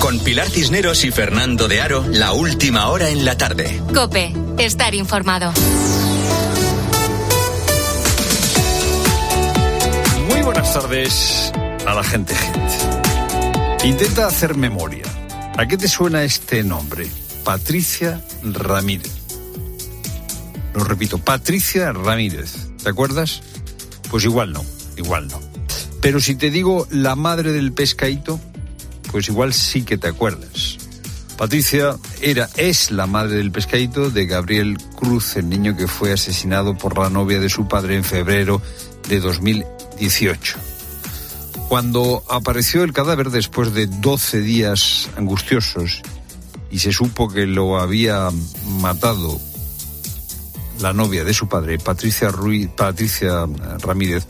Con Pilar Cisneros y Fernando de Aro, la última hora en la tarde. COPE, estar informado. Muy buenas tardes a la gente. Intenta hacer memoria. ¿A qué te suena este nombre? Patricia Ramírez. Lo repito, Patricia Ramírez. ¿Te acuerdas? Pues igual no. Pero si te digo la madre del pescadito, pues igual sí que te acuerdas. Patricia es la madre del pescadito de Gabriel Cruz, el niño que fue asesinado por la novia de su padre en febrero de 2018. Cuando apareció el cadáver después de 12 días angustiosos y se supo que lo había matado la novia de su padre, Patricia Ramírez,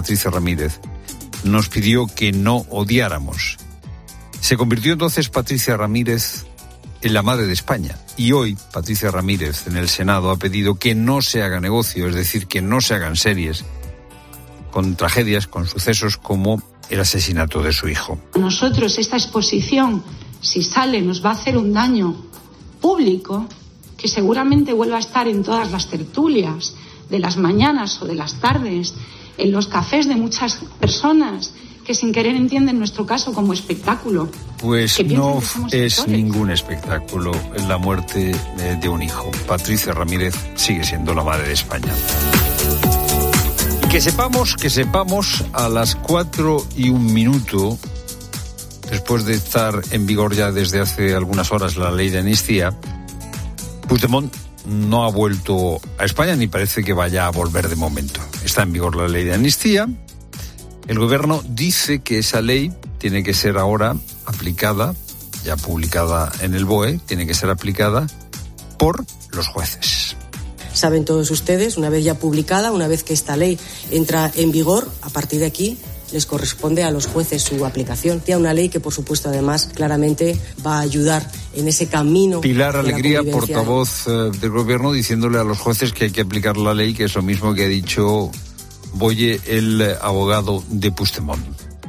nos pidió que no odiáramos. Se convirtió entonces Patricia Ramírez en la madre de España. Y hoy Patricia Ramírez en el Senado ha pedido que no se haga negocio, es decir, que no se hagan series con tragedias, con sucesos como el asesinato de su hijo. A nosotros esta exposición, si sale, nos va a hacer un daño público que seguramente vuelva a estar en todas las tertulias de las mañanas o de las tardes, en los cafés de muchas personas que sin querer entienden nuestro caso como espectáculo. Pues no es ningún espectáculo la muerte de un hijo. Patricia Ramírez sigue siendo la madre de España. Y que sepamos a las 4:01, después de estar en vigor ya desde hace algunas horas la ley de amnistía, Puigdemont no ha vuelto a España ni parece que vaya a volver de momento. Está en vigor la ley de amnistía. El gobierno dice que esa ley tiene que ser ahora aplicada, ya publicada en el BOE, tiene que ser aplicada por los jueces. Saben todos ustedes, una vez ya publicada, una vez que esta ley entra en vigor, a partir de aquí les corresponde a los jueces su aplicación. Tiene una ley que, por supuesto, además, claramente va a ayudar en ese camino. Pilar Alegría, portavoz del gobierno, diciéndole a los jueces que hay que aplicar la ley, que es lo mismo que ha dicho Boye, el abogado de Puigdemont.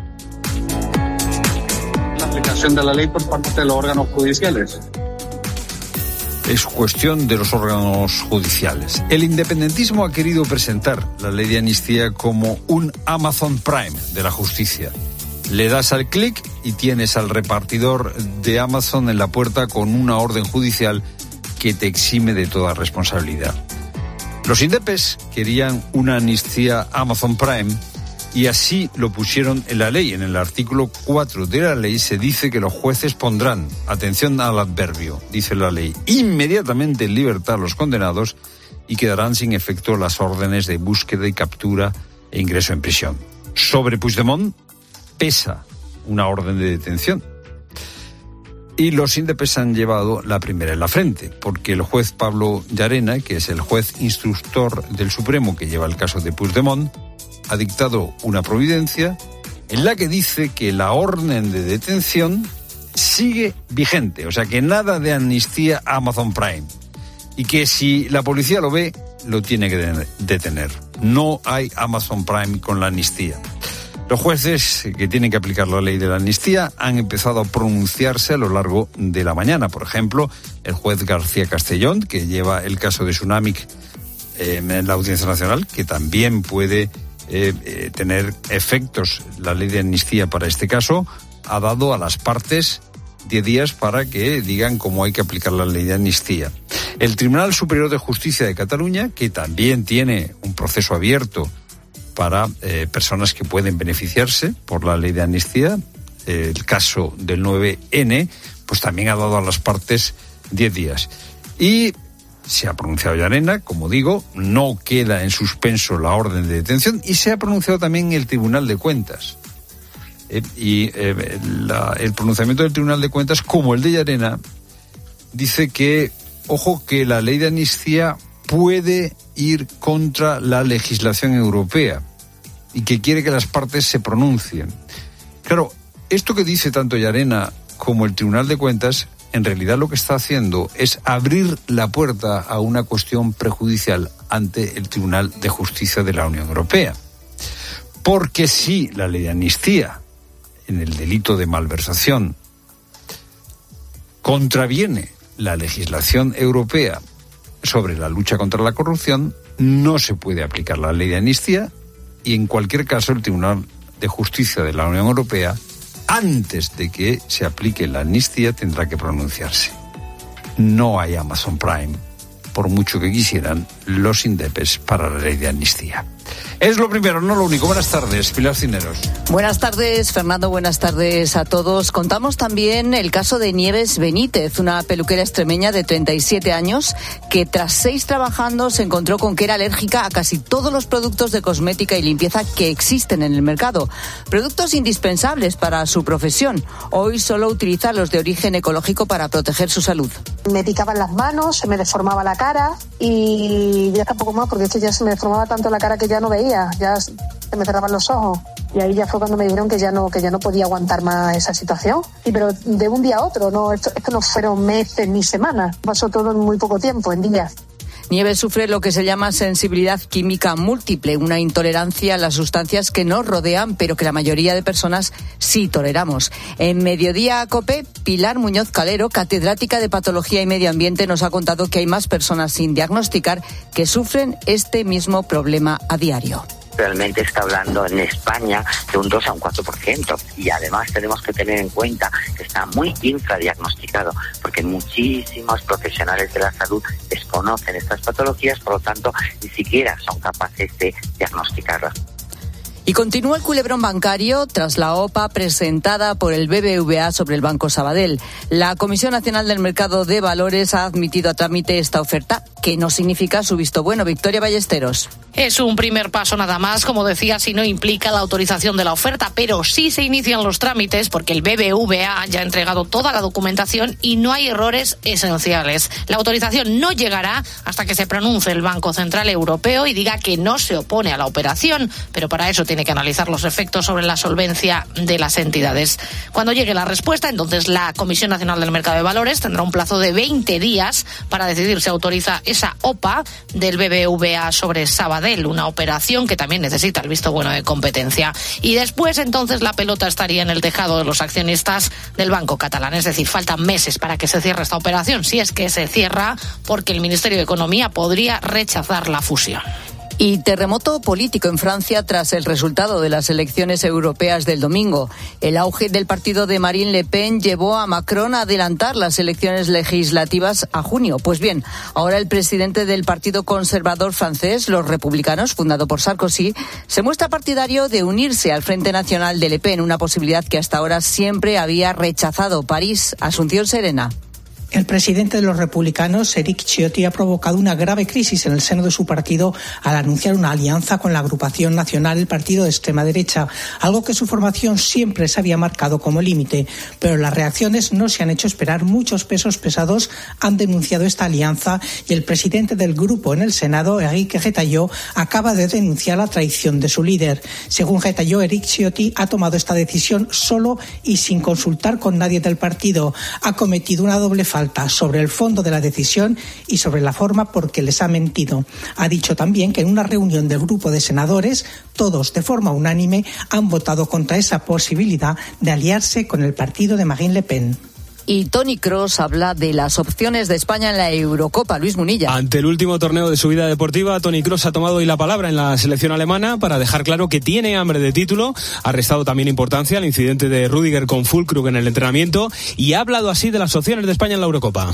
La aplicación de la ley por parte de los órganos judiciales. Es cuestión de los órganos judiciales. El independentismo ha querido presentar la ley de amnistía como un Amazon Prime de la justicia. Le das al clic y tienes al repartidor de Amazon en la puerta con una orden judicial que te exime de toda responsabilidad. Los indepes querían una amnistía Amazon Prime y así lo pusieron en la ley. En el artículo 4 de la ley se dice que los jueces pondrán, atención al adverbio, dice la ley, inmediatamente en libertad a los condenados y quedarán sin efecto las órdenes de búsqueda y captura e ingreso en prisión. Sobre Puigdemont pesa una orden de detención. Y los indepes han llevado la primera en la frente, porque el juez Pablo Llarena, que es el juez instructor del Supremo que lleva el caso de Puigdemont, ha dictado una providencia en la que dice que la orden de detención sigue vigente, o sea que nada de amnistía Amazon Prime, y que si la policía lo ve, lo tiene que detener. No hay Amazon Prime con la amnistía. Los jueces que tienen que aplicar la ley de la amnistía han empezado a pronunciarse a lo largo de la mañana. Por ejemplo, el juez García Castellón, que lleva el caso de Tsunamic en la Audiencia Nacional, que también puede tener efectos la ley de amnistía para este caso, ha dado a las partes 10 días para que digan cómo hay que aplicar la ley de amnistía. El Tribunal Superior de Justicia de Cataluña, que también tiene un proceso abierto para personas que pueden beneficiarse por la ley de amnistía, el caso del 9N, pues también ha dado a las partes 10 días. Y se ha pronunciado Llarena, como digo, no queda en suspenso la orden de detención y se ha pronunciado también el Tribunal de Cuentas. El pronunciamiento del Tribunal de Cuentas, como el de Llarena, dice que, ojo, que la ley de amnistía puede ir contra la legislación europea y que quiere que las partes se pronuncien. Claro, esto que dice tanto Llarena como el Tribunal de Cuentas, en realidad lo que está haciendo es abrir la puerta a una cuestión prejudicial ante el Tribunal de Justicia de la Unión Europea. Porque si la ley de amnistía en el delito de malversación contraviene la legislación europea sobre la lucha contra la corrupción, no se puede aplicar la ley de amnistía y, en cualquier caso, el Tribunal de Justicia de la Unión Europea, antes de que se aplique la amnistía, tendrá que pronunciarse. No hay Amazon Prime, por mucho que quisieran los indepes para la ley de amnistía. Es lo primero, no lo único. Buenas tardes, Pilar Cisneros. Buenas tardes, Fernando. Buenas tardes a todos. Contamos también el caso de Nieves Benítez, una peluquera extremeña de 37 años que tras 6 trabajando se encontró con que era alérgica a casi todos los productos de cosmética y limpieza que existen en el mercado. Productos indispensables para su profesión. Hoy solo utiliza los de origen ecológico para proteger su salud. Me picaban las manos, se me deformaba la cara y ya tampoco más, porque ya se me deformaba tanto la cara que ya no veía, ya se me cerraban los ojos. Y ahí ya fue cuando me dijeron que ya no podía aguantar más esa situación. Y pero de un día a otro, no, esto no fueron meses ni semanas, pasó todo en muy poco tiempo, en días. Nieves sufre lo que se llama sensibilidad química múltiple, una intolerancia a las sustancias que nos rodean, pero que la mayoría de personas sí toleramos. En Mediodía COPE, Pilar Muñoz Calero, catedrática de Patología y Medio Ambiente, nos ha contado que hay más personas sin diagnosticar que sufren este mismo problema a diario. Realmente está hablando en España de un 2 a un 4%. Y además tenemos que tener en cuenta que está muy infradiagnosticado, porque muchísimos profesionales de la salud desconocen estas patologías, por lo tanto, ni siquiera son capaces de diagnosticarlas. Y continúa el culebrón bancario tras la OPA presentada por el BBVA sobre el Banco Sabadell. La Comisión Nacional del Mercado de Valores ha admitido a trámite esta oferta, que no significa su visto bueno. Victoria Ballesteros. Es un primer paso nada más, como decía, si no implica la autorización de la oferta, pero sí se inician los trámites porque el BBVA ya ha entregado toda la documentación y no hay errores esenciales. La autorización no llegará hasta que se pronuncie el Banco Central Europeo y diga que no se opone a la operación, pero para eso tiene que analizar los efectos sobre la solvencia de las entidades. Cuando llegue la respuesta, entonces la Comisión Nacional del Mercado de Valores tendrá un plazo de 20 días para decidir si autoriza esa OPA del BBVA sobre Sabadell, una operación que también necesita el visto bueno de competencia. Y después, entonces, la pelota estaría en el tejado de los accionistas del Banco Catalán. Es decir, faltan meses para que se cierre esta operación, si es que se cierra, porque el Ministerio de Economía podría rechazar la fusión. Y terremoto político en Francia tras el resultado de las elecciones europeas del domingo. El auge del partido de Marine Le Pen llevó a Macron a adelantar las elecciones legislativas a junio. Pues bien, ahora el presidente del Partido Conservador francés, los Republicanos, fundado por Sarkozy, se muestra partidario de unirse al Frente Nacional de Le Pen, una posibilidad que hasta ahora siempre había rechazado. París, Asunción Serena. El presidente de los republicanos, Éric Ciotti, ha provocado una grave crisis en el seno de su partido al anunciar una alianza con la agrupación nacional, el partido de extrema derecha, algo que su formación siempre se había marcado como límite. Pero las reacciones no se han hecho esperar. Muchos pesos pesados han denunciado esta alianza y el presidente del grupo en el Senado, Éric Retailleau, acaba de denunciar la traición de su líder. Según Retailleau, Éric Ciotti ha tomado esta decisión solo y sin consultar con nadie del partido. Ha cometido una doble falta sobre el fondo de la decisión y sobre la forma porque les ha mentido. Ha dicho también que en una reunión del grupo de senadores, todos de forma unánime han votado contra esa posibilidad de aliarse con el partido de Marine Le Pen. Y Toni Kroos habla de las opciones de España en la Eurocopa. Luis Munilla. Ante el último torneo de su vida deportiva, Toni Kroos ha tomado hoy la palabra en la selección alemana para dejar claro que tiene hambre de título. Ha restado también importancia al incidente de Rüdiger con Füllkrug en el entrenamiento y ha hablado así de las opciones de España en la Eurocopa.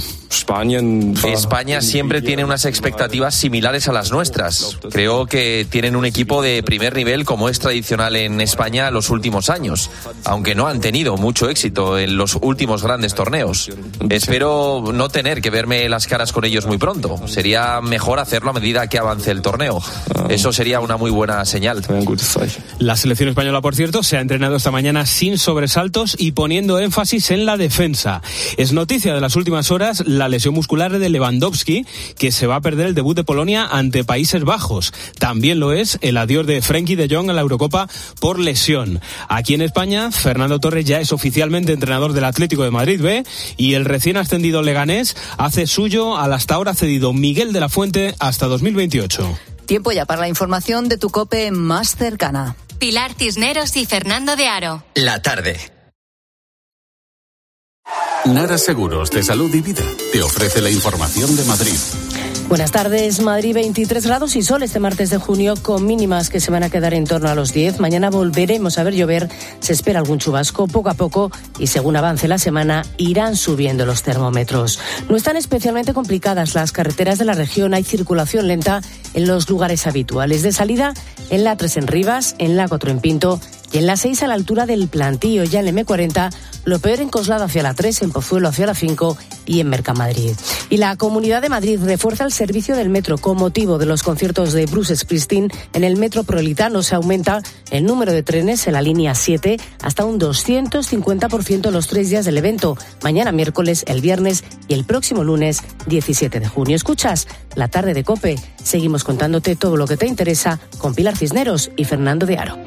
España siempre tiene unas expectativas similares a las nuestras. Creo que tienen un equipo de primer nivel como es tradicional en España los últimos años, aunque no han tenido mucho éxito en los últimos grandes torneos. Espero no tener que verme las caras con ellos muy pronto. Sería mejor hacerlo a medida que avance el torneo. Eso sería una muy buena señal. La selección española, por cierto, se ha entrenado esta mañana sin sobresaltos y poniendo énfasis en la defensa. Es noticia de las últimas horas la lesión muscular de Lewandowski, que se va a perder el debut de Polonia ante Países Bajos. También lo es el adiós de Frenkie de Jong a la Eurocopa por lesión. Aquí en España, Fernando Torres ya es oficialmente entrenador del Atlético de Madrid B y el recién ascendido Leganés hace suyo al hasta ahora cedido Miguel de la Fuente hasta 2028. Tiempo ya para la información de tu COPE más cercana. Pilar Cisneros y Fernando de Aro. La tarde. Nara Seguros de Salud y Vida te ofrece la información de Madrid. Buenas tardes. Madrid 23 grados y sol este martes de junio con mínimas que se van a quedar en torno a los 10. Mañana volveremos a ver llover. Se espera algún chubasco poco a poco y según avance la semana irán subiendo los termómetros. No están especialmente complicadas las carreteras de la región. Hay circulación lenta en los lugares habituales. De salida en la 3 en Rivas, en la 4 en Pinto y en la 6 a la altura del Plantío. Ya en el M40, lo peor en Coslada hacia la 3, en Pozuelo hacia la 5 y en Mercamadrid. Y la Comunidad de Madrid refuerza el servicio del metro con motivo de los conciertos de Bruce Springsteen. En el metropolitano se aumenta el número de trenes en la línea 7 hasta un 250% los 3 días del evento. Mañana miércoles, el viernes y el próximo lunes 17 de junio. Escuchas La Tarde de COPE. Seguimos contándote todo lo que te interesa con Pilar Cisneros y Fernando de Aro.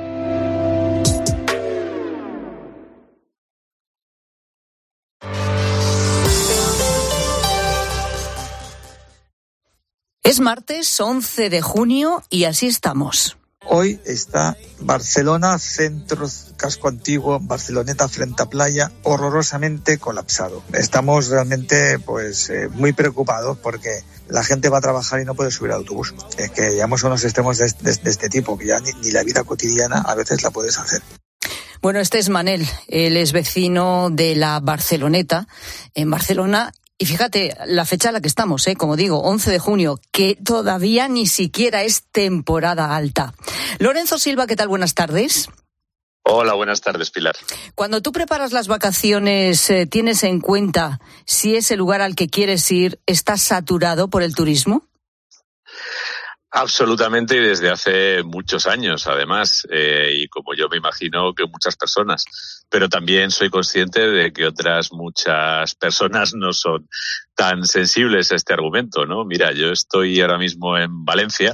Es martes 11 de junio y así estamos. Hoy está Barcelona, centro, casco antiguo, Barceloneta frente a playa, horrorosamente colapsado. Estamos realmente muy preocupados porque la gente va a trabajar y no puede subir al autobús. Es que llegamos a unos extremos de este tipo, que ya ni la vida cotidiana a veces la puedes hacer. Bueno, este es Manel, él es vecino de la Barceloneta, en Barcelona. Y fíjate la fecha en la que estamos, como digo, 11 de junio, que todavía ni siquiera es temporada alta. Lorenzo Silva, ¿qué tal? Buenas tardes. Hola, buenas tardes, Pilar. Cuando tú preparas las vacaciones, ¿tienes en cuenta si ese lugar al que quieres ir está saturado por el turismo? Absolutamente, y desde hace muchos años, además, y como yo me imagino que muchas personas. Pero también soy consciente de que otras muchas personas no son tan sensibles a este argumento, ¿no? Mira, yo estoy ahora mismo en Valencia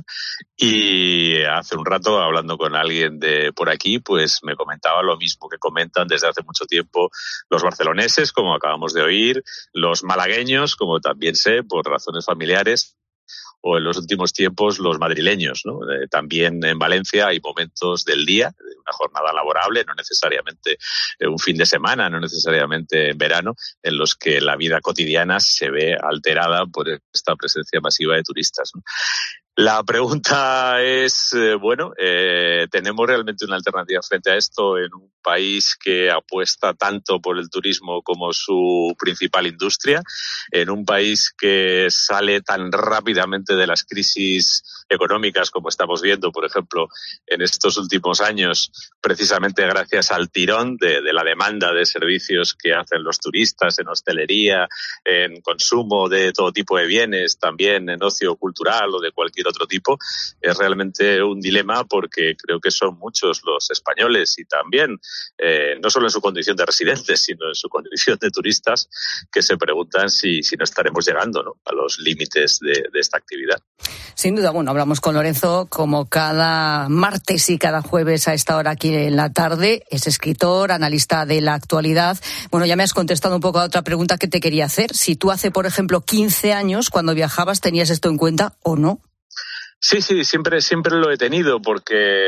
y hace un rato, hablando con alguien de por aquí, pues me comentaba lo mismo que comentan desde hace mucho tiempo los barceloneses, como acabamos de oír, los malagueños, como también sé, por razones familiares, o en los últimos tiempos los madrileños, ¿no? También en Valencia hay momentos del día, de una jornada laborable, no necesariamente un fin de semana, no necesariamente en verano, en los que la vida cotidiana se ve alterada por esta presencia masiva de turistas, ¿no? La pregunta es, ¿tenemos realmente una alternativa frente a esto en un país que apuesta tanto por el turismo como su principal industria? En un país que sale tan rápidamente de las crisis económicas como estamos viendo, por ejemplo, en estos últimos años, precisamente gracias al tirón de la demanda de servicios que hacen los turistas en hostelería, en consumo de todo tipo de bienes, también en ocio cultural o de cualquier otro tipo. Es realmente un dilema porque creo que son muchos los españoles y también, no solo en su condición de residentes, sino en su condición de turistas, que se preguntan si no estaremos llegando, ¿no?, a los límites de esta actividad. Sin duda, hablamos con Lorenzo como cada martes y cada jueves a esta hora aquí en la tarde. Es escritor, analista de la actualidad. Ya me has contestado un poco a otra pregunta que te quería hacer. Si tú hace, por ejemplo, 15 años, cuando viajabas, ¿tenías esto en cuenta o no? Sí, siempre lo he tenido porque,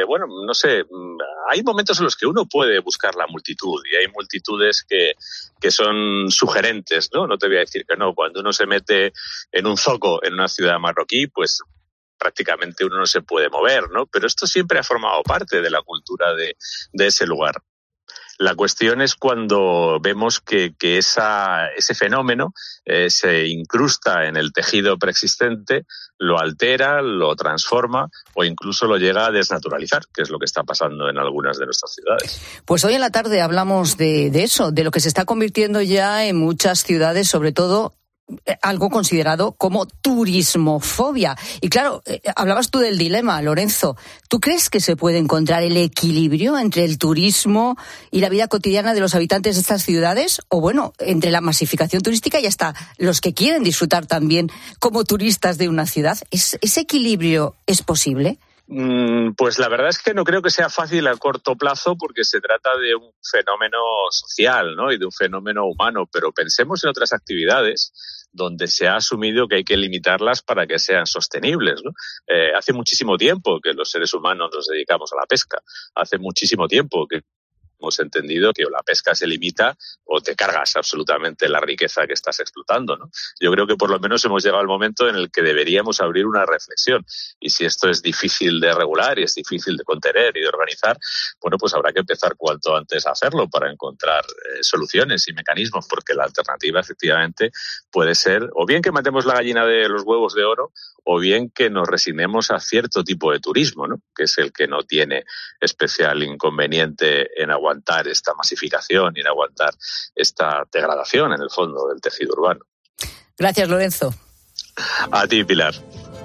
hay momentos en los que uno puede buscar la multitud y hay multitudes que son sugerentes, ¿no? No te voy a decir que no. Cuando uno se mete en un zoco en una ciudad marroquí, pues prácticamente uno no se puede mover, ¿no? Pero esto siempre ha formado parte de la cultura de ese lugar. La cuestión es cuando vemos que ese fenómeno se incrusta en el tejido preexistente, lo altera, lo transforma o incluso lo llega a desnaturalizar, que es lo que está pasando en algunas de nuestras ciudades. Pues hoy en la tarde hablamos de eso, de lo que se está convirtiendo ya en muchas ciudades, sobre todo algo considerado como turismofobia. Y claro, hablabas tú del dilema, Lorenzo. ¿Tú crees que se puede encontrar el equilibrio entre el turismo y la vida cotidiana de los habitantes de estas ciudades? O entre la masificación turística y hasta los que quieren disfrutar también como turistas de una ciudad. ¿Ese equilibrio es posible? Pues la verdad es que no creo que sea fácil a corto plazo porque se trata de un fenómeno social, ¿no?, y de un fenómeno humano, pero pensemos en otras actividades donde se ha asumido que hay que limitarlas para que sean sostenibles, ¿no? Hace muchísimo tiempo que los seres humanos nos dedicamos a la pesca, hace muchísimo tiempo que hemos entendido que o la pesca se limita o te cargas absolutamente la riqueza que estás explotando, ¿no? Yo creo que por lo menos hemos llegado al momento en el que deberíamos abrir una reflexión. Y si esto es difícil de regular y es difícil de contener y de organizar, bueno, pues habrá que empezar cuanto antes a hacerlo para encontrar soluciones y mecanismos, porque la alternativa efectivamente puede ser o bien que matemos la gallina de los huevos de oro o bien que nos resignemos a cierto tipo de turismo, ¿no? Que es el que no tiene especial inconveniente en aguantar esta masificación y en aguantar esta degradación en el fondo del tejido urbano. Gracias, Lorenzo. A ti, Pilar.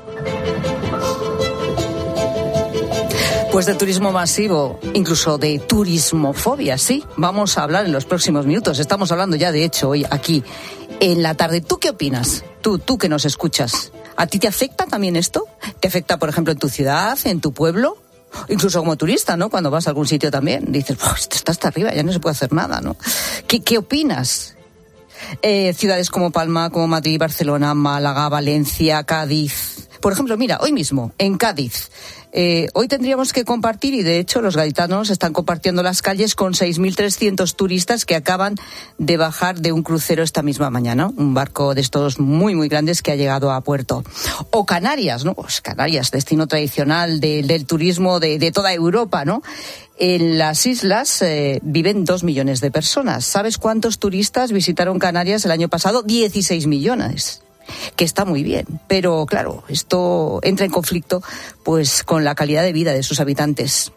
Pues de turismo masivo, incluso de turismofobia, sí, vamos a hablar en los próximos minutos. Estamos hablando ya, de hecho, hoy aquí en la tarde. ¿Tú qué opinas? Tú que nos escuchas. ¿A ti te afecta también esto? ¿Te afecta, por ejemplo, en tu ciudad, en tu pueblo? Incluso como turista, ¿no? Cuando vas a algún sitio también, dices, esto está hasta arriba, ya no se puede hacer nada, ¿no? ¿Qué opinas? Ciudades como Palma, como Madrid, Barcelona, Málaga, Valencia, Cádiz. Por ejemplo, mira, hoy mismo, en Cádiz, hoy tendríamos que compartir, y de hecho los gaditanos están compartiendo las calles con 6.300 turistas que acaban de bajar de un crucero esta misma mañana, un barco de estos muy, muy grandes que ha llegado a puerto. O Canarias, ¿no? Pues Canarias, destino tradicional del turismo de toda Europa, ¿no? En las islas viven 2 millones de personas. ¿Sabes cuántos turistas visitaron Canarias el año pasado? 16 millones. Que está muy bien, pero claro, esto entra en conflicto pues con la calidad de vida de sus habitantes.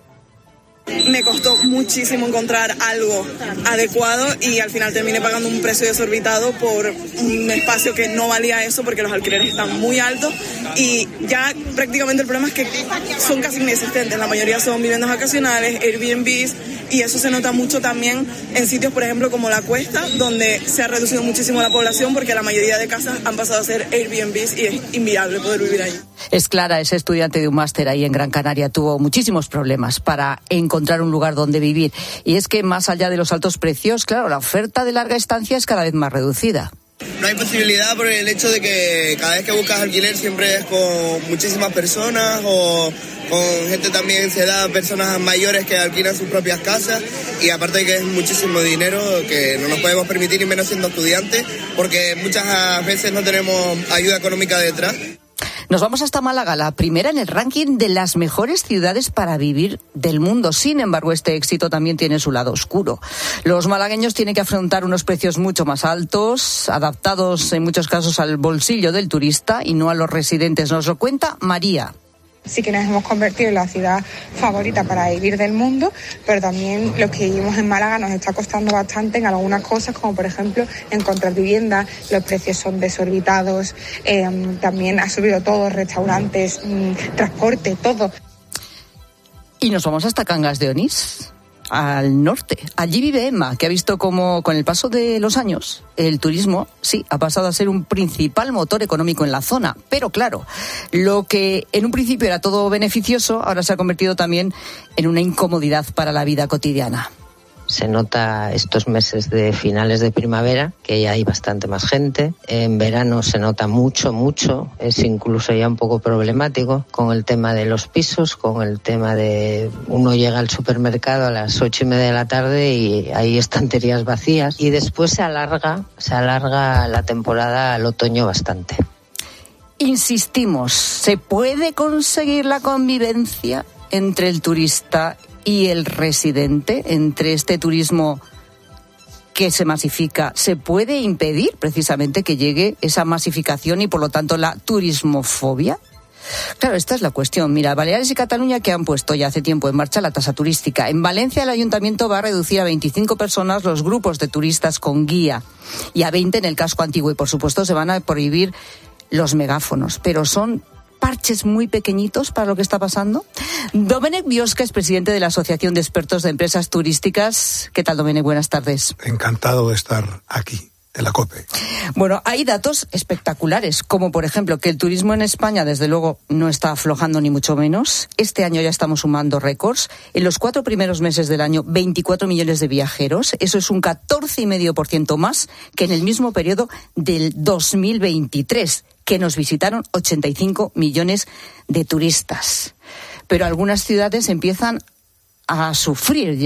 Me costó muchísimo encontrar algo adecuado y al final terminé pagando un precio desorbitado por un espacio que no valía eso porque los alquileres están muy altos y ya prácticamente el problema es que son casi inexistentes. La mayoría son viviendas vacacionales, Airbnbs, y eso se nota mucho también en sitios, por ejemplo, como La Cuesta, donde se ha reducido muchísimo la población porque la mayoría de casas han pasado a ser Airbnbs y es inviable poder vivir ahí. Es Clara, es estudiante de un máster ahí en Gran Canaria, tuvo muchísimos problemas para encontrar un lugar donde vivir. Y es que más allá de los altos precios, claro, la oferta de larga estancia es cada vez más reducida. No hay posibilidad por el hecho de que cada vez que buscas alquiler siempre es con muchísimas personas o con gente también se da personas mayores que alquilan sus propias casas y aparte de que es muchísimo dinero que no nos podemos permitir y menos siendo estudiantes porque muchas veces no tenemos ayuda económica detrás. Nos vamos hasta Málaga, la primera en el ranking de las mejores ciudades para vivir del mundo. Sin embargo, este éxito también tiene su lado oscuro. Los malagueños tienen que afrontar unos precios mucho más altos, adaptados en muchos casos al bolsillo del turista y no a los residentes. Nos lo cuenta María. Sí que nos hemos convertido en la ciudad favorita para vivir del mundo, pero también los que vivimos en Málaga nos está costando bastante en algunas cosas, como por ejemplo encontrar vivienda, los precios son desorbitados, también ha subido todo, restaurantes, transporte, todo. Y nos vamos hasta Cangas de Onís, al norte. Allí vive Emma, que ha visto cómo con el paso de los años el turismo, sí, ha pasado a ser un principal motor económico en la zona. Pero claro, lo que en un principio era todo beneficioso, ahora se ha convertido también en una incomodidad para la vida cotidiana. Se nota estos meses de finales de primavera que ya hay bastante más gente. En verano se nota mucho, es incluso ya un poco problemático con el tema de los pisos, con el tema de uno llega al supermercado a las 8:30 de la tarde y hay estanterías vacías y después se alarga la temporada al otoño bastante. Insistimos, ¿se puede conseguir la convivencia entre el turista y el residente, entre este turismo que se masifica? ¿Se puede impedir precisamente que llegue esa masificación y por lo tanto la turismofobia? Claro, esta es la cuestión. Mira, Baleares y Cataluña que han puesto ya hace tiempo en marcha la tasa turística. En Valencia el ayuntamiento va a reducir a 25 personas los grupos de turistas con guía y a 20 en el casco antiguo y por supuesto se van a prohibir los megáfonos, pero son parches muy pequeñitos para lo que está pasando. Domènec Biosca es presidente de la Asociación de Expertos de Empresas Turísticas. ¿Qué tal, Domènec? Buenas tardes. Encantado de estar aquí, en la COPE. Bueno, hay datos espectaculares, como por ejemplo que el turismo en España, desde luego, no está aflojando ni mucho menos. Este año ya estamos sumando récords. En los 4 primeros meses del año, 24 millones de viajeros. Eso es un 14,5% más que en el mismo periodo del 2023. Que nos visitaron 85 millones de turistas. Pero algunas ciudades empiezan a sufrir ya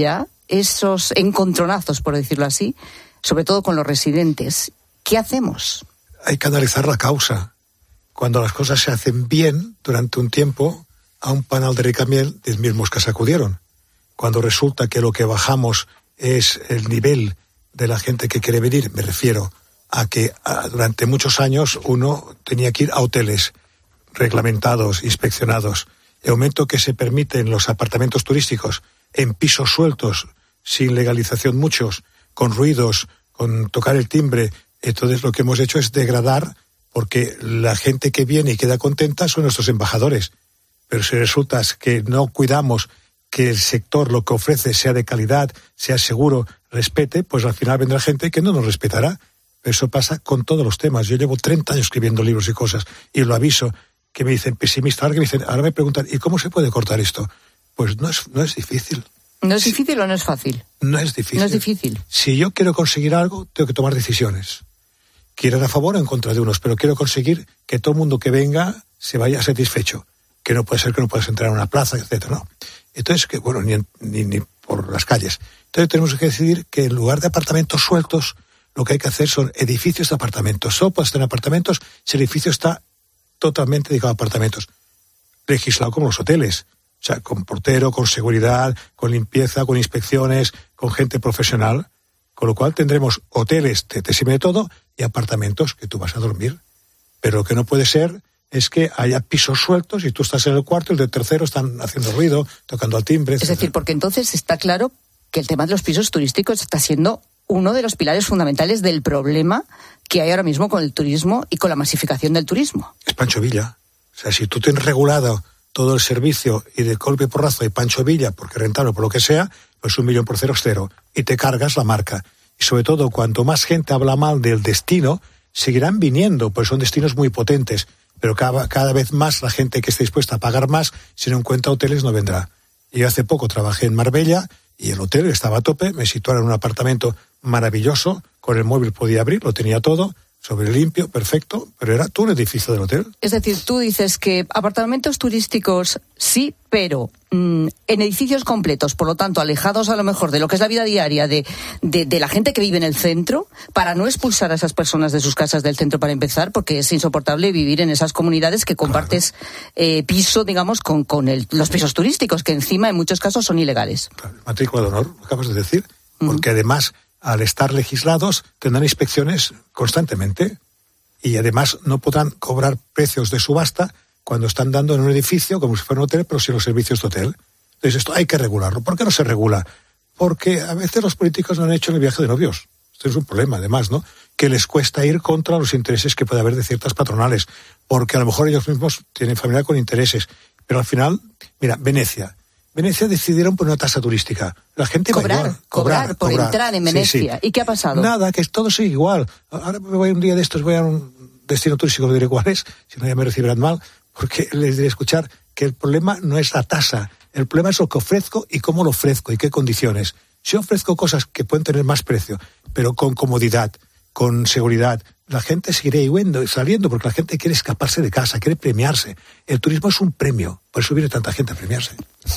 esos encontronazos, por decirlo así, sobre todo con los residentes. ¿Qué hacemos? Hay que analizar la causa. Cuando las cosas se hacen bien, durante un tiempo, a un panal de ricamiel 10.000 moscas acudieron. Cuando resulta que lo que bajamos es el nivel de la gente que quiere venir, me refiero a que durante muchos años uno tenía que ir a hoteles reglamentados, inspeccionados. El aumento que se permite en los apartamentos turísticos, en pisos sueltos, sin legalización muchos, con ruidos, con tocar el timbre, entonces lo que hemos hecho es degradar, porque la gente que viene y queda contenta son nuestros embajadores. Pero si resulta que no cuidamos que el sector lo que ofrece sea de calidad, sea seguro, respete, pues al final vendrá gente que no nos respetará. Eso pasa con todos los temas. Yo llevo 30 años escribiendo libros y cosas, y lo aviso, que me dicen pesimista, ahora me preguntan, ¿y cómo se puede cortar esto? Pues no es difícil. ¿No es difícil o no es fácil? No es difícil. No es difícil. Si yo quiero conseguir algo, tengo que tomar decisiones. Quiero ir a favor o en contra de unos, pero quiero conseguir que todo el mundo que venga se vaya satisfecho. Que no puede ser que no puedas entrar a una plaza, etcétera, no. Entonces, que bueno, ni por las calles. Entonces tenemos que decidir que en lugar de apartamentos sueltos, lo que hay que hacer son edificios de apartamentos. Solo puedes tener apartamentos si el edificio está totalmente dedicado a apartamentos. Legislado como los hoteles. O sea, con portero, con seguridad, con limpieza, con inspecciones, con gente profesional. Con lo cual tendremos hoteles, te sirve de todo, y apartamentos que tú vas a dormir. Pero lo que no puede ser es que haya pisos sueltos y tú estás en el cuarto y el del tercero están haciendo ruido, tocando al timbre, etc. Es decir, porque entonces está claro que el tema de los pisos turísticos está siendo uno de los pilares fundamentales del problema que hay ahora mismo con el turismo y con la masificación del turismo. Es Pancho Villa. O sea, si tú tienes regulado todo el servicio y de golpe y porrazo de Pancho Villa, porque rentable o por lo que sea, pues 1.000.000 por 0 es 0. Y te cargas la marca. Y sobre todo, cuanto más gente habla mal del destino, seguirán viniendo, pues son destinos muy potentes. Pero cada vez más la gente que esté dispuesta a pagar más, si no encuentra hoteles, no vendrá. Y hace poco trabajé en Marbella y el hotel estaba a tope, me situaron en un apartamento maravilloso, con el móvil podía abrir, lo tenía todo, sobre limpio, perfecto, pero era todo un edificio del hotel. Es decir, tú dices que apartamentos turísticos sí, pero en edificios completos, por lo tanto alejados a lo mejor de lo que es la vida diaria de la gente que vive en el centro, para no expulsar a esas personas de sus casas del centro para empezar, porque es insoportable vivir en esas comunidades que compartes piso, digamos, con los pisos turísticos, que encima en muchos casos son ilegales. Claro, matrícula de honor, lo acabas de decir, porque además, al estar legislados, tendrán inspecciones constantemente y además no podrán cobrar precios de subasta cuando están dando en un edificio como si fuera un hotel, pero sin los servicios de hotel. Entonces esto hay que regularlo. ¿Por qué no se regula? Porque a veces los políticos no han hecho el viaje de novios. Esto es un problema, además, ¿no? Que les cuesta ir contra los intereses que puede haber de ciertas patronales, porque a lo mejor ellos mismos tienen familia con intereses. Pero al final, mira, Venecia decidieron poner una tasa turística. La gente cobrar por entrar en Venecia. Sí. ¿Y qué ha pasado? Nada, que todo sigue igual. Ahora me voy un día de estos, voy a un destino turístico, no diré cuál es, si no ya me recibirán mal, porque les diré escuchar que el problema no es la tasa, el problema es lo que ofrezco y cómo lo ofrezco y qué condiciones. Si ofrezco cosas que pueden tener más precio, pero con comodidad, con seguridad, la gente seguirá saliendo, porque la gente quiere escaparse de casa, quiere premiarse. El turismo es un premio, por eso viene tanta gente a premiarse.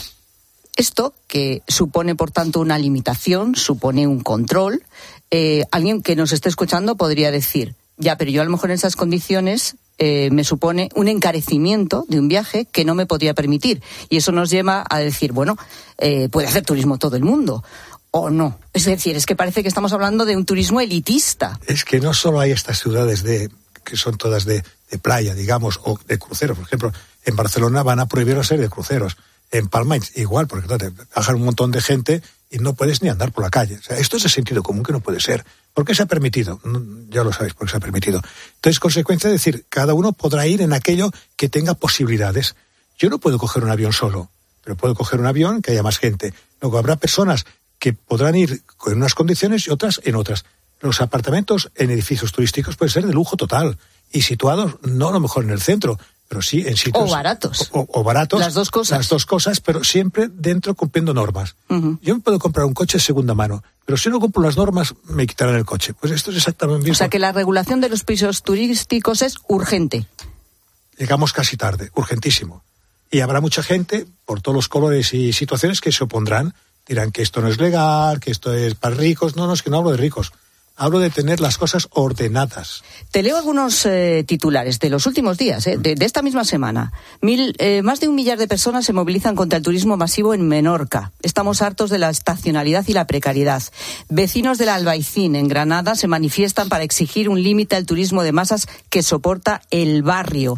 Esto, que supone, por tanto, una limitación, supone un control, alguien que nos esté escuchando podría decir, ya, pero yo a lo mejor en esas condiciones me supone un encarecimiento de un viaje que no me podría permitir. Y eso nos lleva a decir, bueno, puede hacer turismo todo el mundo, o no. Es decir, es que parece que estamos hablando de un turismo elitista. Es que no solo hay estas ciudades que son todas de playa, digamos, o de cruceros. Por ejemplo, en Barcelona van a prohibir la serie de cruceros. En Palma igual, porque te bajan un montón de gente y no puedes ni andar por la calle. O sea, esto es de sentido común que no puede ser. ¿Por qué se ha permitido? Ya lo sabéis por qué se ha permitido. Entonces, consecuencia de decir, cada uno podrá ir en aquello que tenga posibilidades. Yo no puedo coger un avión solo, pero puedo coger un avión que haya más gente. Luego habrá personas que podrán ir en unas condiciones y otras en otras. Los apartamentos en edificios turísticos pueden ser de lujo total y situados no a lo mejor en el centro, pero sí en sitios... O baratos. O baratos. Las dos cosas. Las dos cosas, pero siempre dentro cumpliendo normas. Uh-huh. Yo me puedo comprar un coche de segunda mano, pero si no cumplo las normas, me quitarán el coche. Pues esto es exactamente mismo. O sea que la regulación de los pisos turísticos es urgente. Llegamos casi tarde, urgentísimo. Y habrá mucha gente, por todos los colores y situaciones, que se opondrán, dirán que esto no es legal, que esto es para ricos. No, es que no hablo de ricos. Hablo de tener las cosas ordenadas. Te leo algunos titulares de los últimos días, de esta misma semana. Más de 1 millar de personas se movilizan contra el turismo masivo en Menorca. Estamos hartos de la estacionalidad y la precariedad. Vecinos del Albaicín, en Granada, se manifiestan para exigir un límite al turismo de masas que soporta el barrio.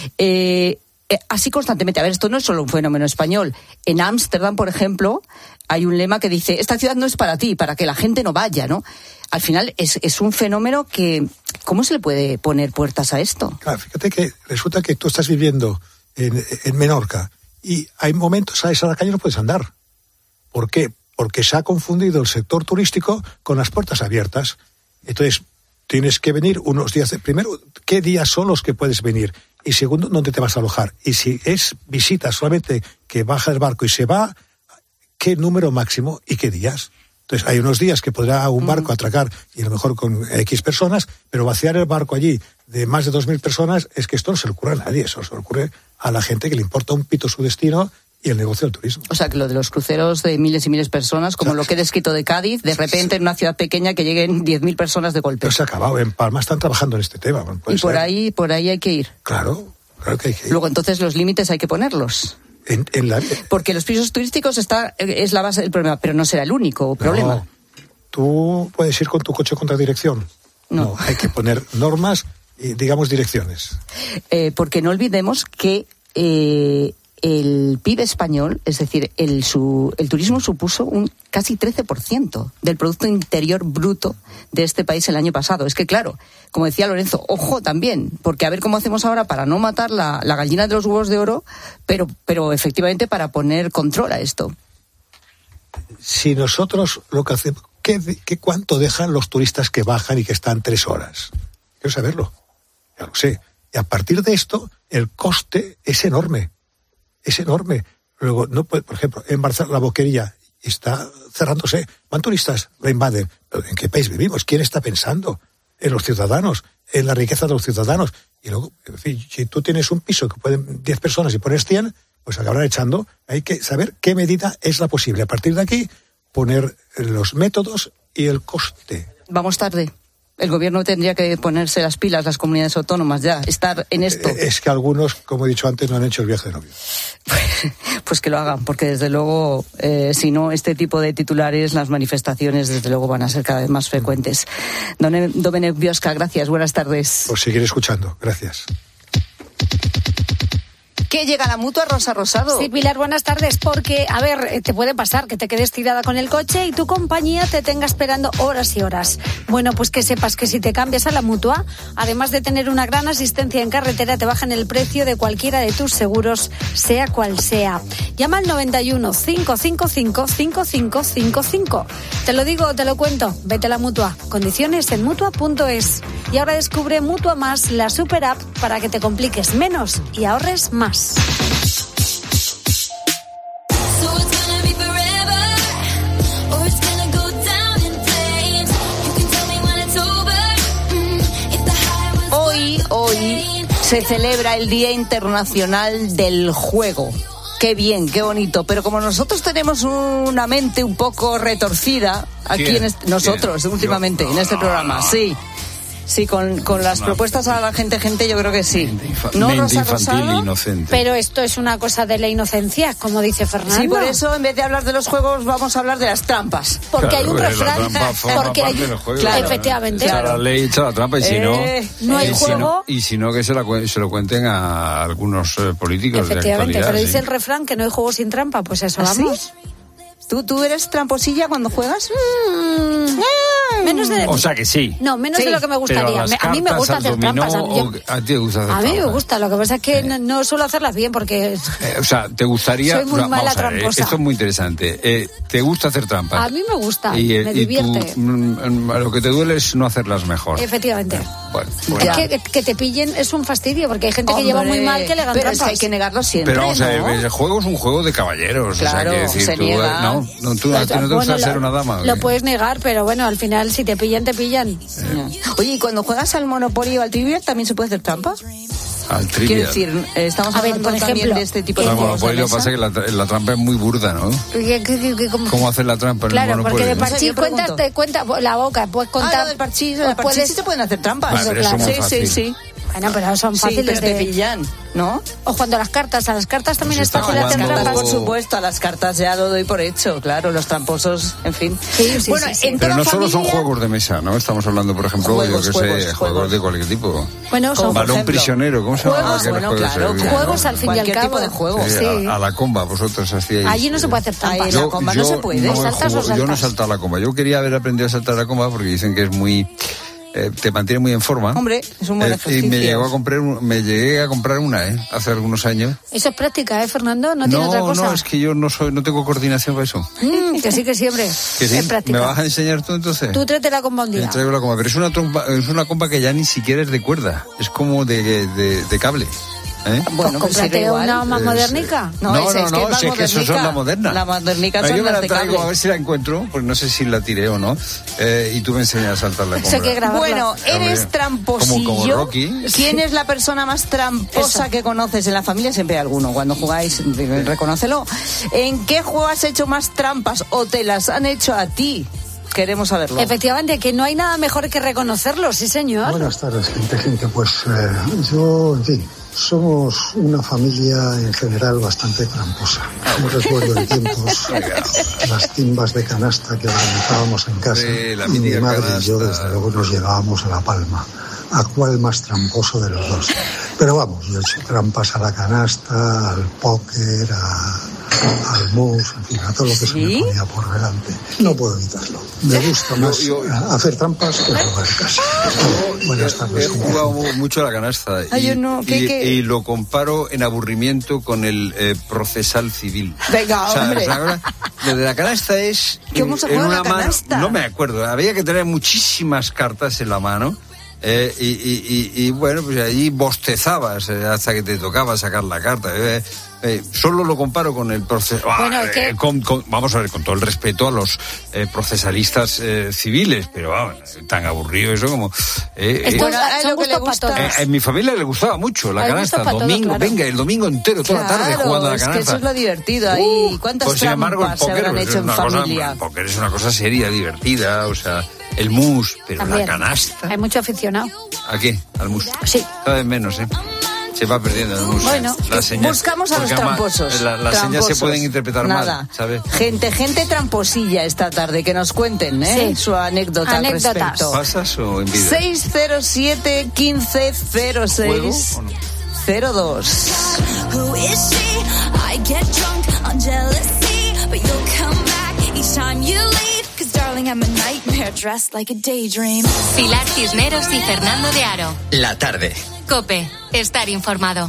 Así constantemente. A ver, esto no es solo un fenómeno español. En Ámsterdam, por ejemplo, hay un lema que dice: esta ciudad no es para ti, para que la gente no vaya, ¿no? Al final es un fenómeno que... ¿Cómo se le puede poner puertas a esto? Claro, fíjate que resulta que tú estás viviendo en Menorca y hay momentos, sales a la calle y no puedes andar. ¿Por qué? Porque se ha confundido el sector turístico con las puertas abiertas. Entonces, tienes que venir unos días. Primero, ¿qué días son los que puedes venir? Y segundo, ¿dónde te vas a alojar? Y si es visita solamente que baja del barco y se va, ¿qué número máximo y qué días? Entonces, hay unos días que podrá un barco atracar, y a lo mejor con X personas, pero vaciar el barco allí de más de 2.000 personas, es que esto no se le ocurre a nadie. Eso se le ocurre a la gente que le importa un pito su destino y el negocio del turismo. O sea, que lo de los cruceros de miles y miles de personas, como lo que he descrito de Cádiz, de repente en una ciudad pequeña que lleguen 10.000 personas de golpe. Pero se ha acabado. En Palma están trabajando en este tema. Y por ahí hay que ir. Claro que hay que ir. Luego, entonces, los límites hay que ponerlos. Porque los pisos turísticos es la base del problema, pero no será el único problema. Tú puedes ir con tu coche contra dirección. No, hay que poner normas y, digamos, direcciones. Porque no olvidemos que el PIB español, es decir, el turismo supuso un casi 13% del Producto Interior Bruto de este país el año pasado. Es que, claro, como decía Lorenzo, ojo también, porque a ver cómo hacemos ahora para no matar la gallina de los huevos de oro, pero efectivamente para poner control a esto. Si nosotros lo que hacemos... ¿Cuánto dejan los turistas que bajan y que están 3 horas? Quiero saberlo. Ya lo sé. Y a partir de esto, el coste es enorme. Es enorme. Luego, no puede, por ejemplo, en Barcelona, la Boquería está cerrándose. Van turistas, la invaden. ¿Pero en qué país vivimos? ¿Quién está pensando? En los ciudadanos, en la riqueza de los ciudadanos. Y luego, en fin, si tú tienes un piso que pueden 10 personas y pones 100, pues acabarán echando. Hay que saber qué medida es la posible. A partir de aquí, poner los métodos y el coste. Vamos tarde. El gobierno tendría que ponerse las pilas, las comunidades autónomas ya, estar en esto. Es que algunos, como he dicho antes, no han hecho el viaje de novio. Pues que lo hagan, porque desde luego, si no, este tipo de titulares, las manifestaciones, desde luego van a ser cada vez más frecuentes. Domènec Biosca, gracias, buenas tardes. Por seguir escuchando, gracias. ¿Qué llega la Mutua, Rosa Rosado? Sí, Pilar, buenas tardes, porque, a ver, te puede pasar que te quedes tirada con el coche y tu compañía te tenga esperando horas y horas. Bueno, pues que sepas que si te cambias a la Mutua, además de tener una gran asistencia en carretera, te bajan el precio de cualquiera de tus seguros, sea cual sea. Llama al 91 555 5555. Te lo digo, te lo cuento, vete a la Mutua. Condiciones en Mutua.es. Y ahora descubre Mutua Más, la super app, para que te compliques menos y ahorres más. Hoy se celebra el Día Internacional del Juego. Qué bien, qué bonito. Pero como nosotros tenemos una mente un poco retorcida, aquí nosotros, últimamente, en este programa, sí. Sí, con las propuestas a la gente, yo creo que sí. ¿No, mente Rosa infantil Rosado? Inocente. Pero esto es una cosa de la inocencia, como dice Fernando. Sí, por eso en vez de hablar de los juegos vamos a hablar de las trampas. Porque claro, hay un refrán, porque hay claro, efectivamente. Echa la ley, echa la trampa, y si no, no hay juego. Y si no, que se lo cuenten a algunos políticos. Efectivamente, de actualidad, pero dice el refrán que no hay juego sin trampa, pues eso vamos. ¿Sí? ¿Tú eres tramposilla cuando juegas? Menos de... O sea que sí. No, menos de lo que me gustaría. A mí me gusta hacer trampas. ¿A ti te gusta hacer trampas? A mí me gusta, lo que pasa es que no suelo hacerlas bien porque... o sea, ¿te gustaría...? Soy muy mala tramposa. Esto es muy interesante. ¿Te gusta hacer trampas? A mí me gusta, me divierte. Lo que te duele es no hacerlas mejor. Efectivamente. Bueno, es que te pillen es un fastidio, porque hay gente que lleva muy mal que le hagan pero trampas. Es que hay que negarlo siempre. Pero vamos a ver, ¿no? el juego es un juego de caballeros. Claro, o sea, que decir, se niega. No te gusta ser una dama. Lo puedes negar, pero bueno, al final si te pillan, te pillan. Oye, ¿y cuando juegas al Monopoly o al Trivial también se puede hacer trampa? al Trivial. Quiero decir, estamos hablando también de este tipo de juegos. Lo que pasa es que la trampa es muy burda, ¿no? ¿Cómo hacer la trampa? Claro, porque de parchís te cuenta la boca, puedes contar. Del parchís, sí se pueden hacer trampas. Vale, claro. Sí. Bueno, pero son fáciles de pillan, ¿no? O cuando a las cartas también es fácil hacer trampas. Por supuesto, a las cartas ya lo doy por hecho, claro, los tramposos, en fin. Sí. Bueno, pero no solo son juegos de mesa, ¿no? Estamos hablando, por ejemplo, juegos de cualquier tipo. Bueno, son balón prisionero, ¿cómo se llama? Juegos al fin y al cabo. Tipo de juegos. Sí, a la comba, vosotros hacíais. Allí no se puede hacer trampas. En la comba no se puede. Yo no he saltado la comba. Yo quería haber aprendido a saltar la comba porque dicen que es muy... te mantiene muy en forma. Hombre, es un buen ejercicio. Y me llegué a comprar una, hace algunos años. Eso es práctica, Fernando, no tiene otra cosa. No, es que yo no tengo coordinación para eso. Que sí, siempre. Que sí. Es práctica. ¿Me vas a enseñar tú entonces? Tú tráete la comba un día. Me traigo la comba, pero es una comba que ya ni siquiera es de cuerda, es como de cable. Bueno, pues cómprate una más modernica. No, es que eso son la moderna. La modernica son yo me las la de traigo cable. a ver si la encuentro, porque no sé si la tiré o no. Y tú me enseñas a saltar la comba. Bueno, eres tramposillo. Como Rocky. ¿Quién es la persona más tramposa que conoces? En la familia siempre hay alguno. Cuando jugáis, reconócelo. ¿En qué juego has hecho más trampas o te las han hecho a ti? Queremos saberlo. Efectivamente, que no hay nada mejor que reconocerlo, sí señor. Buenas tardes, gente. Pues yo, en fin, somos una familia en general bastante tramposa. No recuerdo de tiempos las timbas de canasta que organizábamos en casa. Y mi madre y yo, desde luego, nos llevábamos a la palma. ¿A cuál más tramposo de los dos? Pero vamos, yo he hecho trampas a la canasta, al póker, al mus, en fin, a todo lo que se me ponía por delante. No puedo evitarlo. Me gusta más hacer trampas que jugar en casa. Buenas tardes. He jugado mucho a la canasta y lo comparo en aburrimiento con el procesal civil. Venga, hombre. Lo de la canasta es... ¿Cómo se juega la canasta? No me acuerdo. Había que tener muchísimas cartas en la mano. Y bueno, pues allí bostezabas hasta que te tocaba sacar la carta. Solo lo comparo con el proceso. Bueno, vamos a ver, con todo el respeto a los procesalistas civiles, pero tan aburrido eso como. En mi familia le gustaba mucho la canasta. El domingo entero, toda la tarde jugando a la canasta. Es que eso es lo divertido ahí. ¿Cuántas trampas se habrán hecho en familia? El póker es una cosa seria, divertida, o sea. El mus, pero también, la canasta. Hay mucho aficionado. ¿A qué? Al mus. Sí. Cada vez menos, Se va perdiendo el mus. Bueno, buscamos a los tramposos. Las señas se pueden interpretar mal, ¿sabes? Gente tramposilla esta tarde, que nos cuenten su anécdota al respecto. ¿Pasas o envidia? 607 15 06 02. Who is she? I get drunk on jealousy, but you'll come back each time you leave. Darling, I'm a nightmare dressed like a daydream. Pilar Cisneros y Fernando de Aro. La tarde. COPE. Estar informado.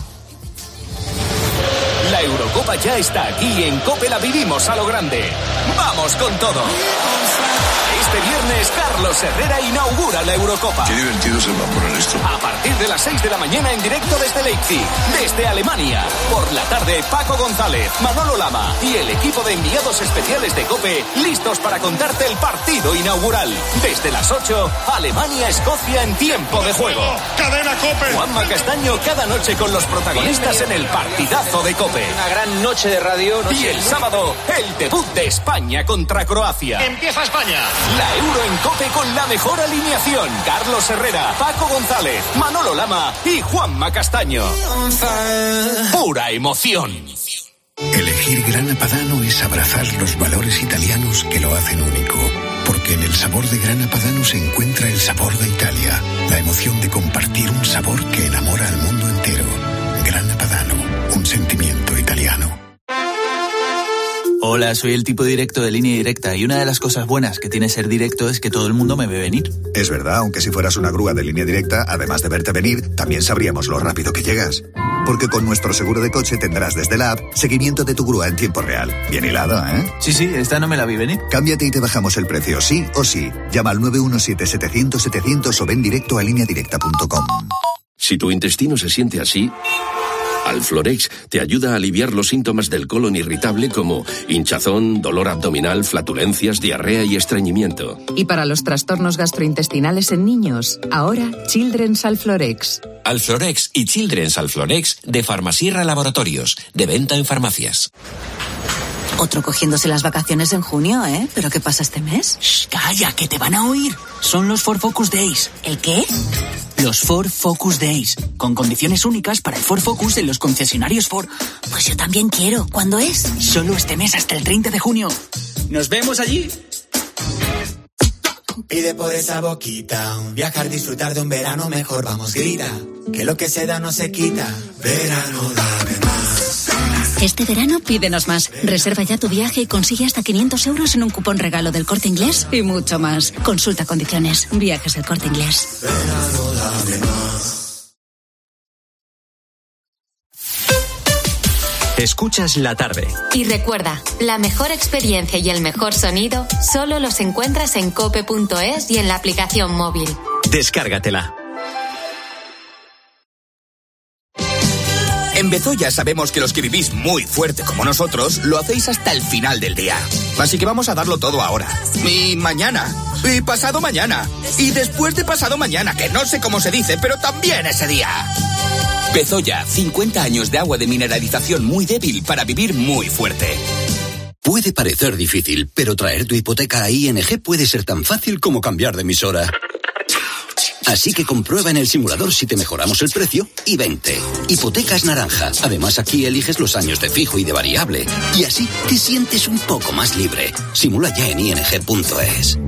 La Eurocopa ya está aquí. En COPE la vivimos a lo grande. ¡Vamos con todo! Este viernes, Carlos Herrera inaugura la Eurocopa. Qué divertido se va a poner esto. A partir de las 6 de la mañana en directo desde Leipzig, desde Alemania. Por la tarde, Paco González, Manolo Lama y el equipo de enviados especiales de COPE listos para contarte el partido inaugural. Desde las 8, Alemania-Escocia en tiempo de juego. ¡Cadena COPE! Juanma Castaño cada noche con los protagonistas en el partidazo de COPE. Una gran noche de radio. Y el sábado, el debut de España contra Croacia. ¡Empieza España! La Euro en COPE con la mejor alineación. Carlos Herrera, Paco González, Manolo Lama y Juanma Castaño. Pura emoción. Elegir Grana Padano es abrazar los valores italianos que lo hacen único. Porque en el sabor de Grana Padano se encuentra el sabor de Italia. La emoción de compartir un sabor que enamora al mundo entero. Grana Padano, un sentimiento italiano. Hola, soy el tipo directo de Línea Directa y una de las cosas buenas que tiene ser directo es que todo el mundo me ve venir. Es verdad, aunque si fueras una grúa de Línea Directa, además de verte venir, también sabríamos lo rápido que llegas. Porque con nuestro seguro de coche tendrás desde la app seguimiento de tu grúa en tiempo real. Bien hilado, ¿eh? Sí, esta no me la vi venir. Cámbiate y te bajamos el precio, sí o sí. Llama al 917-700-700 o ven directo a lineadirecta.com. Si tu intestino se siente así, Alflorex te ayuda a aliviar los síntomas del colon irritable como hinchazón, dolor abdominal, flatulencias, diarrea y estreñimiento. Y para los trastornos gastrointestinales en niños, ahora Children's Alflorex. Alflorex y Children's Alflorex de Farmasierra Laboratorios, de venta en farmacias. Otro cogiéndose las vacaciones en junio, ¿eh? ¿Pero qué pasa este mes? Shh, calla, que te van a oír. Son los Ford Focus Days. ¿El qué? Los Ford Focus Days, con condiciones únicas para el Ford Focus en los concesionarios Ford. Pues yo también quiero. ¿Cuándo es? Solo este mes hasta el 30 de junio. ¡Nos vemos allí! Pide por esa boquita, viajar, disfrutar de un verano mejor, vamos, grita, que lo que se da no se quita. Verano, dame más. Este verano pídenos más. Reserva ya tu viaje y consigue hasta 500 euros en un cupón regalo del Corte Inglés y mucho más. Consulta condiciones. Viajes del Corte Inglés. Verano, dame más. Escuchas la tarde. Y recuerda, la mejor experiencia y el mejor sonido solo los encuentras en cope.es y en la aplicación móvil. Descárgatela. En Bezoya sabemos que los que vivís muy fuerte como nosotros lo hacéis hasta el final del día. Así que vamos a darlo todo ahora. Y mañana. Y pasado mañana. Y después de pasado mañana, que no sé cómo se dice, pero también ese día. Bezoya, 50 años de agua de mineralización muy débil para vivir muy fuerte. Puede parecer difícil, pero traer tu hipoteca a ING puede ser tan fácil como cambiar de emisora. Así que comprueba en el simulador si te mejoramos el precio y vente. Hipotecas naranja. Además, aquí eliges los años de fijo y de variable. Y así te sientes un poco más libre. Simula ya en ing.es.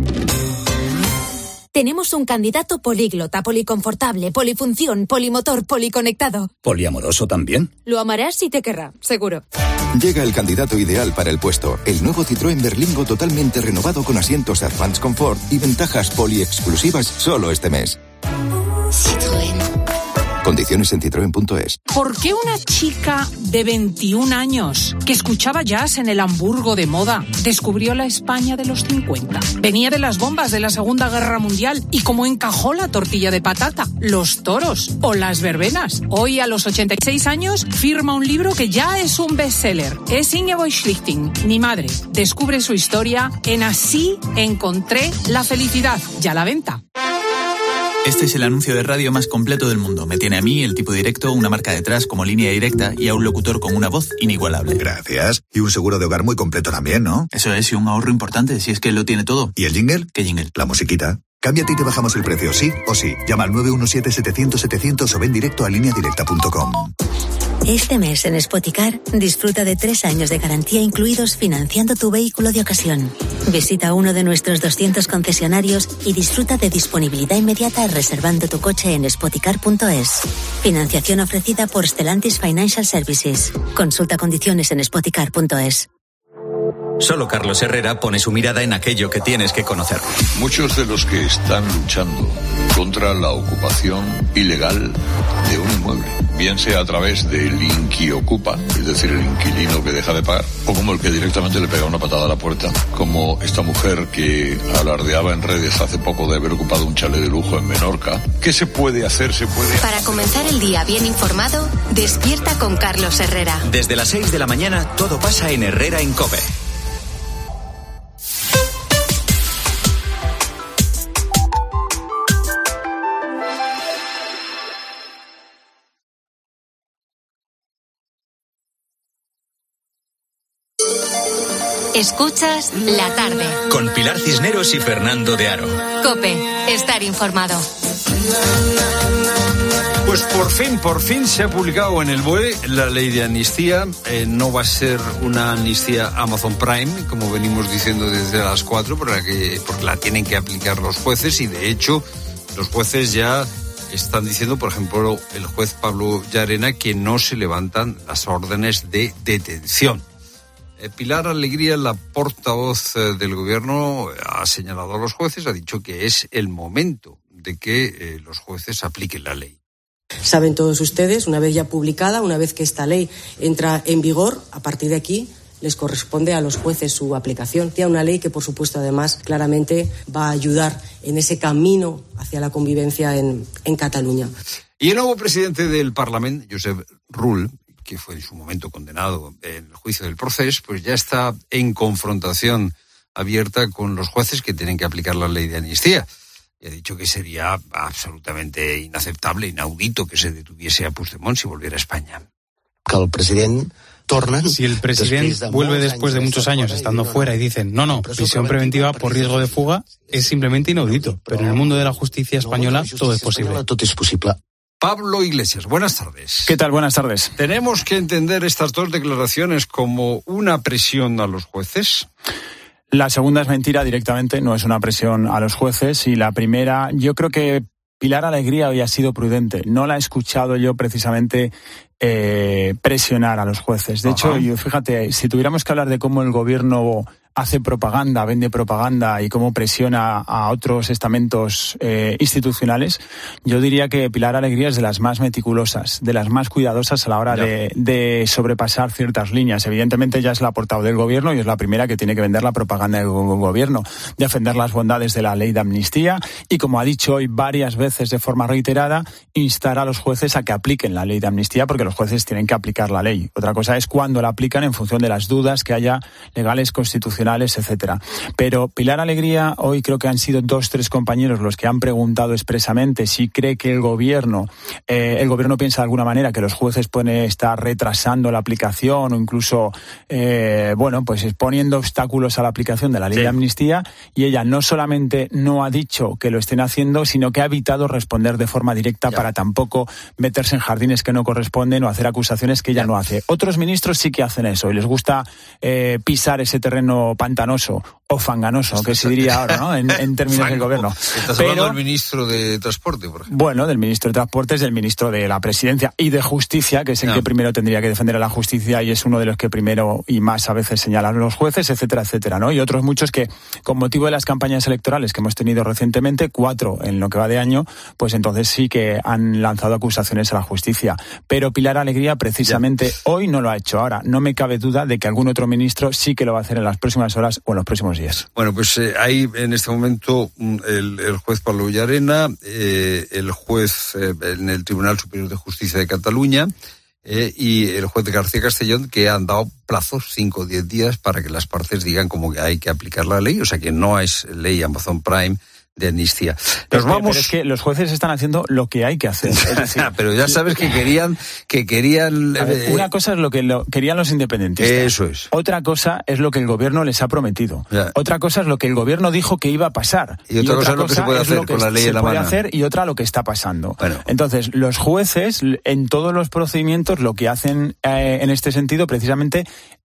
Tenemos un candidato políglota, policonfortable, polifunción, polimotor, policonectado. ¿Poliamoroso también? Lo amarás y te querrá, seguro. Llega el candidato ideal para el puesto. El nuevo Citroën Berlingo totalmente renovado con asientos Advanced Comfort y ventajas poli exclusivas solo este mes. Citroën. Condiciones en citroen.es. ¿Por qué una chica de 21 años que escuchaba jazz en el Hamburgo de moda descubrió la España de los 50? Venía de las bombas de la Segunda Guerra Mundial y cómo encajó la tortilla de patata, los toros o las verbenas. Hoy, a los 86 años, firma un libro que ya es un bestseller. Es Ingeborg Schlichting, mi madre. Descubre su historia en Así encontré la felicidad. Ya a la venta. Este es el anuncio de radio más completo del mundo. Me tiene a mí, el tipo directo, una marca detrás como Línea Directa y a un locutor con una voz inigualable. Gracias. Y un seguro de hogar muy completo también, ¿no? Eso es, y un ahorro importante, si es que lo tiene todo. ¿Y el jingle? ¿Qué jingle? La musiquita. Cámbiate y te bajamos el precio, sí o sí. Llama al 917-700-700 o ven directo a lineadirecta.com. Este mes en Spoticar disfruta de 3 años de garantía incluidos financiando tu vehículo de ocasión. Visita uno de nuestros 200 concesionarios y disfruta de disponibilidad inmediata reservando tu coche en spoticar.es. Financiación ofrecida por Stellantis Financial Services. Consulta condiciones en spoticar.es. Solo Carlos Herrera pone su mirada en aquello que tienes que conocer. Muchos de los que están luchando contra la ocupación ilegal de un inmueble, bien sea a través del inquiocupa, es decir, el inquilino que deja de pagar, o como el que directamente le pega una patada a la puerta, como esta mujer que alardeaba en redes hace poco de haber ocupado un chalet de lujo en Menorca. ¿Qué se puede hacer? Para comenzar el día bien informado, despierta con Carlos Herrera. Desde las 6 de la mañana, todo pasa en Herrera en COPE. Escuchas La Tarde. Con Pilar Cisneros y Fernando de Aro. COPE, estar informado. Pues por fin se ha publicado en el BOE la ley de amnistía. No va a ser una amnistía Amazon Prime, como venimos diciendo desde las 4, porque la tienen que aplicar los jueces y de hecho los jueces ya están diciendo, por ejemplo, el juez Pablo Llarena, que no se levantan las órdenes de detención. Pilar Alegría, la portavoz del gobierno, ha señalado a los jueces, ha dicho que es el momento de que los jueces apliquen la ley. Saben todos ustedes, una vez ya publicada, una vez que esta ley entra en vigor, a partir de aquí les corresponde a los jueces su aplicación. Tiene una ley que, por supuesto, además, claramente va a ayudar en ese camino hacia la convivencia en Cataluña. Y el nuevo presidente del Parlamento, Josep Rull, que fue en su momento condenado en el juicio del Procés, pues ya está en confrontación abierta con los jueces que tienen que aplicar la ley de amnistía. y ha dicho que sería absolutamente inaceptable, inaudito que se detuviese a Puigdemont si volviera a España. Si el presidente vuelve después de muchos años estando fuera y dicen no, prisión preventiva por riesgo de fuga, es simplemente inaudito. Pero en el mundo de la justicia española todo es posible. Pablo Iglesias, buenas tardes. ¿Qué tal? Buenas tardes. ¿Tenemos que entender estas dos declaraciones como una presión a los jueces? La segunda es mentira directamente, no es una presión a los jueces. Y la primera, yo creo que Pilar Alegría hoy ha sido prudente. No la he escuchado yo precisamente presionar a los jueces. De hecho, fíjate, si tuviéramos que hablar de cómo el gobierno hace propaganda, vende propaganda y cómo presiona a otros estamentos institucionales, yo diría que Pilar Alegría es de las más meticulosas, de las más cuidadosas a la hora de sobrepasar ciertas líneas. Evidentemente ella es la portavoz del gobierno y es la primera que tiene que vender la propaganda del gobierno, defender las bondades de la ley de amnistía y, como ha dicho hoy varias veces de forma reiterada, instar a los jueces a que apliquen la ley de amnistía, porque los jueces tienen que aplicar la ley. Otra cosa es cuándo la aplican en función de las dudas que haya legales, constitucionales, etcétera. Pero Pilar Alegría, hoy creo que han sido 2-3 compañeros los que han preguntado expresamente si cree que el gobierno piensa de alguna manera que los jueces pueden estar retrasando la aplicación o incluso pues poniendo obstáculos a la aplicación de la ley de amnistía, y ella no solamente no ha dicho que lo estén haciendo, sino que ha evitado responder de forma directa para tampoco meterse en jardines que no corresponden o hacer acusaciones que ella no hace. Otros ministros sí que hacen eso y les gusta pisar ese terreno pantanoso o fanganoso, que se diría ahora, ¿no? En términos del gobierno. ¿Estás hablando del ministro de Transporte, por ejemplo? Bueno, del ministro de Transportes, del ministro de la Presidencia y de Justicia, que es el que primero tendría que defender a la justicia y es uno de los que primero y más a veces señalan a los jueces, etcétera, etcétera, ¿no? Y otros muchos que, con motivo de las campañas electorales que hemos tenido recientemente, 4 en lo que va de año, pues entonces sí que han lanzado acusaciones a la justicia. Pero Pilar Alegría, precisamente, hoy no lo ha hecho. Ahora, no me cabe duda de que algún otro ministro sí que lo va a hacer en las próximas horas o en los próximos días. Bueno, pues hay en este momento el juez Pablo Villarena, el juez en el Tribunal Superior de Justicia de Cataluña y el juez de García Castellón, que han dado plazos 5 o 10 días para que las partes digan cómo que hay que aplicar la ley, o sea que no es ley Amazon Prime de amnistía. Pero es que los jueces están haciendo lo que hay que hacer. Es decir, pero ya sabes que querían una cosa es lo que querían los independentistas. Eso es. Otra cosa es lo que el gobierno les ha prometido. Otra cosa es lo que el gobierno dijo que iba a pasar. Y otra cosa es lo que se puede hacer con la ley en la mano. Y otra lo que está pasando. Bueno. Entonces, los jueces, en todos los procedimientos, lo que hacen en este sentido, precisamente,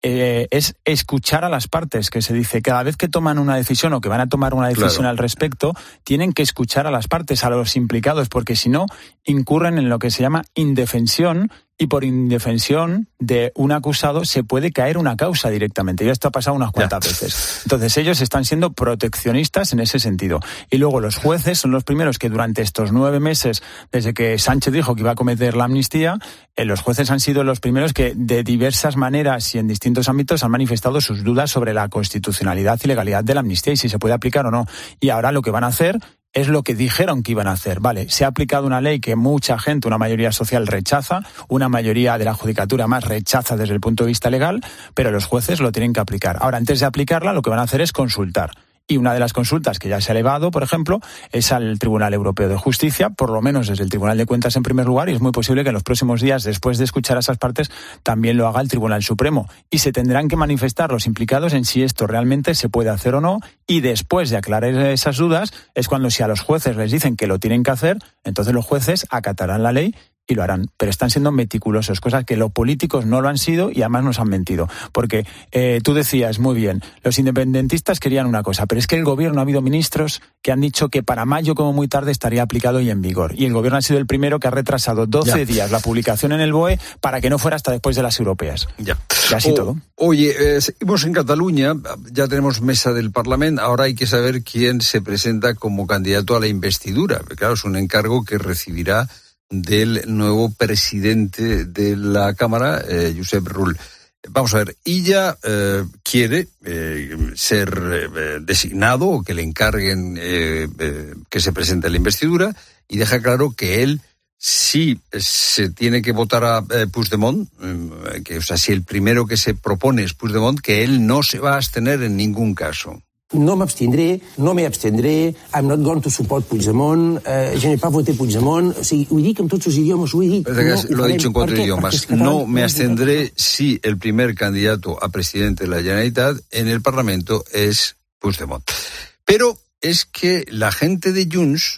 es escuchar a las partes, que se dice, cada vez que toman una decisión o que van a tomar una decisión al respecto, tienen que escuchar a las partes, a los implicados, porque si no, incurren en lo que se llama indefensión, y por indefensión de un acusado se puede caer una causa directamente. Y esto ha pasado unas cuantas veces. Entonces ellos están siendo proteccionistas en ese sentido. Y luego los jueces son los primeros que durante estos 9 meses, desde que Sánchez dijo que iba a cometer la amnistía, los jueces han sido los primeros que de diversas maneras y en distintos ámbitos han manifestado sus dudas sobre la constitucionalidad y legalidad de la amnistía y si se puede aplicar o no. Y ahora lo que van a hacer es lo que dijeron que iban a hacer. Vale, se ha aplicado una ley que mucha gente, una mayoría social rechaza, una mayoría de la judicatura más rechaza desde el punto de vista legal, pero los jueces lo tienen que aplicar. Ahora, antes de aplicarla, lo que van a hacer es consultar. Y una de las consultas que ya se ha elevado, por ejemplo, es al Tribunal Europeo de Justicia, por lo menos desde el Tribunal de Cuentas en primer lugar, y es muy posible que en los próximos días, después de escuchar a esas partes, también lo haga el Tribunal Supremo. Y se tendrán que manifestar los implicados en si esto realmente se puede hacer o no, y después de aclarar esas dudas, es cuando si a los jueces les dicen que lo tienen que hacer, entonces los jueces acatarán la ley y lo harán, pero están siendo meticulosos, cosas que los políticos no lo han sido y además nos han mentido, porque tú decías muy bien, los independentistas querían una cosa, pero es que el gobierno ha habido ministros que han dicho que para mayo como muy tarde estaría aplicado y en vigor, y el gobierno ha sido el primero que ha retrasado 12 días la publicación en el BOE para que no fuera hasta después de las europeas. Y así todo. Oye, seguimos en Cataluña, ya tenemos mesa del Parlamento, ahora hay que saber quién se presenta como candidato a la investidura, claro, es un encargo que recibirá del nuevo presidente de la Cámara, Josep Rull. Vamos a ver, ella quiere ser designado o que le encarguen que se presente a la investidura y deja claro que él, si se tiene que votar a Puigdemont, si el primero que se propone es Puigdemont, que él no se va a abstener en ningún caso. No m'abstindré, no me abstendré, I'm not going to support Puigdemont, je n'ai pas voté Puigdemont, o sigui, ho dic en tots els idiomes, ho he dit. Lo ha dicho en 4 idiomas. No me abstendré si el primer candidato a presidente de la Generalitat en el Parlamento es Puigdemont. Pero es que la gente de Junts,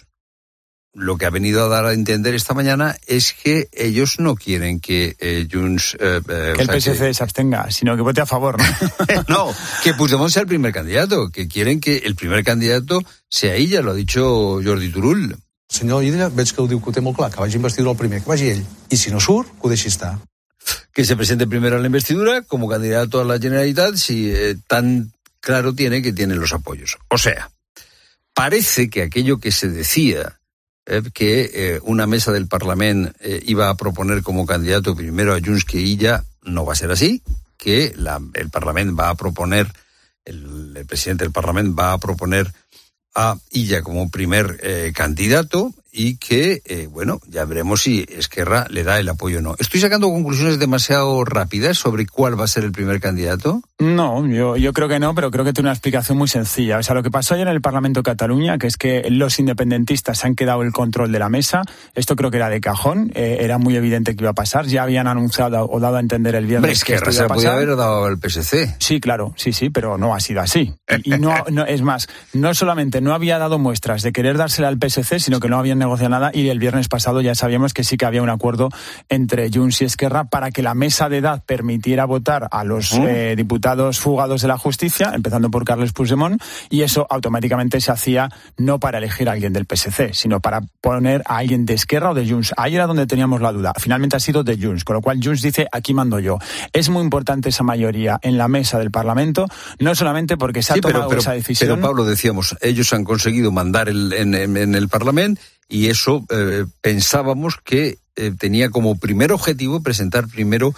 lo que ha venido a dar a entender esta mañana es que ellos no quieren que Junts... que el PSC se abstenga, sino que vote a favor, ¿no? No, que Puigdemont sea el primer candidato, que quieren que el primer candidato sea ella, lo ha dicho Jordi Turull. Senyor Illa, veig que ho diu que ho té molt clar, que vagi investidura el primer, que vagi ell. I si no surt, que ho deixi estar. Que se presente primero a la investidura como candidato a la Generalitat si tan claro tiene que tiene los apoyos. O sea, parece que aquello que se decía... que una mesa del Parlament iba a proponer como candidato primero a Junts que Illa, no va a ser así, que el Parlament va a proponer, el presidente del Parlament va a proponer a Illa como primer candidato y que, bueno, ya veremos si Esquerra le da el apoyo o no. ¿Estoy sacando conclusiones demasiado rápidas sobre cuál va a ser el primer candidato? No, yo creo que no, pero creo que tiene una explicación muy sencilla. O sea, lo que pasó ayer en el Parlamento de Cataluña, que es que los independentistas han quedado el control de la mesa, esto creo que era de cajón, era muy evidente que iba a pasar, ya habían anunciado o dado a entender el viernes que esto iba a pasar. Se podía haber dado al PSC. Sí, claro, sí, pero no ha sido así. Y no, es más, no solamente no había dado muestras de querer dársela al PSC, sino que no habían negociado nada, y el viernes pasado ya sabíamos que sí que había un acuerdo entre Junts y Esquerra para que la mesa de edad permitiera votar a los diputados fugados de la justicia, empezando por Carles Puigdemont, y eso automáticamente se hacía no para elegir a alguien del PSC, sino para poner a alguien de Esquerra o de Junts. Ahí era donde teníamos la duda. Finalmente ha sido de Junts, con lo cual Junts dice, aquí mando yo. Es muy importante esa mayoría en la mesa del Parlamento, no solamente porque se ha tomado esa decisión. Pero Pablo, decíamos, ellos han conseguido mandar en el Parlamento, y eso pensábamos que tenía como primer objetivo presentar primero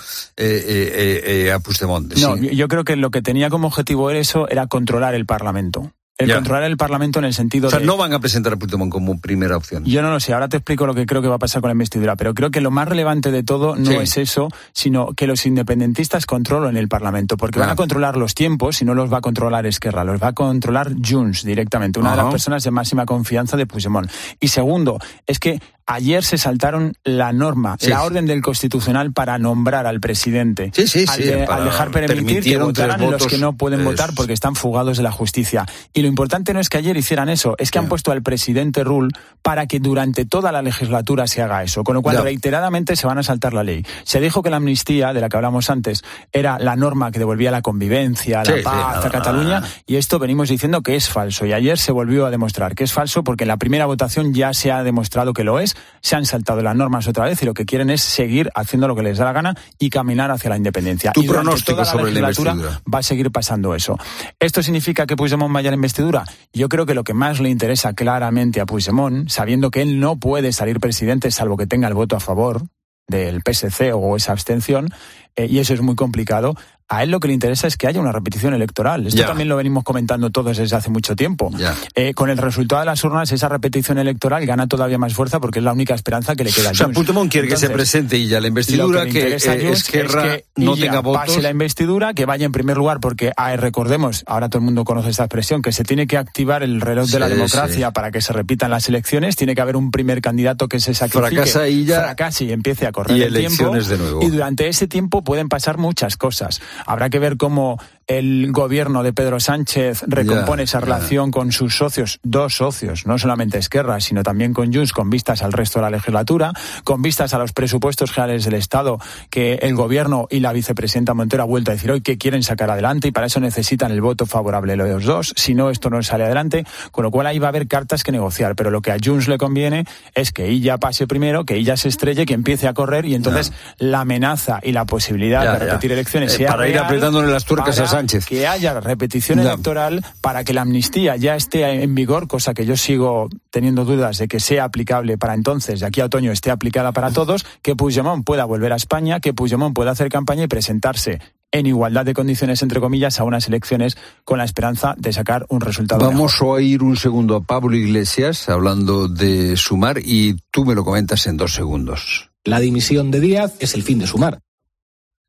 a Puigdemont. No, yo creo que lo que tenía como objetivo era controlar el Parlamento. Controlar el Parlamento en el sentido de... O sea, no van a presentar a Puigdemont como primera opción. Yo no lo sé, ahora te explico lo que creo que va a pasar con la investidura, pero creo que lo más relevante de todo no es eso, sino que los independentistas controlan el Parlamento, porque van a controlar los tiempos y no los va a controlar Esquerra, los va a controlar Junts directamente, una de las personas de máxima confianza de Puigdemont. Y segundo, es que ayer se saltaron la norma, la orden del Constitucional para nombrar al presidente. Al dejar permitir que votaran los que no pueden votar porque están fugados de la justicia. Y lo importante no es que ayer hicieran eso, es que han puesto al presidente Rull para que durante toda la legislatura se haga eso, con lo cual reiteradamente se van a saltar la ley. Se dijo que la amnistía, de la que hablamos antes, era la norma que devolvía la convivencia, la paz a Cataluña, y esto venimos diciendo que es falso. Y ayer se volvió a demostrar que es falso porque en la primera votación ya se ha demostrado que lo es. Se han saltado las normas otra vez y lo que quieren es seguir haciendo lo que les da la gana y caminar hacia la independencia. Tu pronóstico sobre la investidura. Va a seguir pasando eso. ¿Esto significa que Puigdemont vaya a la investidura? Yo creo que lo que más le interesa claramente a Puigdemont, sabiendo que él no puede salir presidente salvo que tenga el voto a favor del PSC o esa abstención, y eso es muy complicado, a él lo que le interesa es que haya una repetición electoral. Esto también lo venimos comentando todos desde hace mucho tiempo. Con el resultado de las urnas, esa repetición electoral gana todavía más fuerza porque es la única esperanza que le queda a Junts. O sea, Puigdemont quiere que se presente y ya la investidura, que Esquerra no tenga votos. Pase la investidura, que vaya en primer lugar, porque recordemos, ahora todo el mundo conoce esta expresión, que se tiene que activar el reloj de la democracia para que se repitan las elecciones, tiene que haber un primer candidato que se sacrifique, fracase y empiece a correr el tiempo. De nuevo. Y durante ese tiempo pueden pasar muchas cosas. Habrá que ver cómo el gobierno de Pedro Sánchez recompone esa relación con sus socios, dos socios, no solamente Esquerra, sino también con Junts, con vistas al resto de la legislatura, con vistas a los presupuestos generales del Estado, que el gobierno y la vicepresidenta Montero ha vuelto a decir hoy que quieren sacar adelante y para eso necesitan el voto favorable de los dos, si no esto no sale adelante, con lo cual ahí va a haber cartas que negociar, pero lo que a Junts le conviene es que ella pase primero, que ella se estrelle, que empiece a correr y entonces la amenaza y la posibilidad de repetir elecciones sea para real, ir apretándole las tuercas a Sánchez. Que haya repetición electoral para que la amnistía ya esté en vigor, cosa que yo sigo teniendo dudas de que sea aplicable para entonces, de aquí a otoño esté aplicada para todos, que Puigdemont pueda volver a España, que Puigdemont pueda hacer campaña y presentarse en igualdad de condiciones, entre comillas, a unas elecciones con la esperanza de sacar un resultado Vamos mejor. a oír un segundo a Pablo Iglesias hablando de Sumar y tú me lo comentas en 2 segundos. La dimisión de Díaz es el fin de Sumar.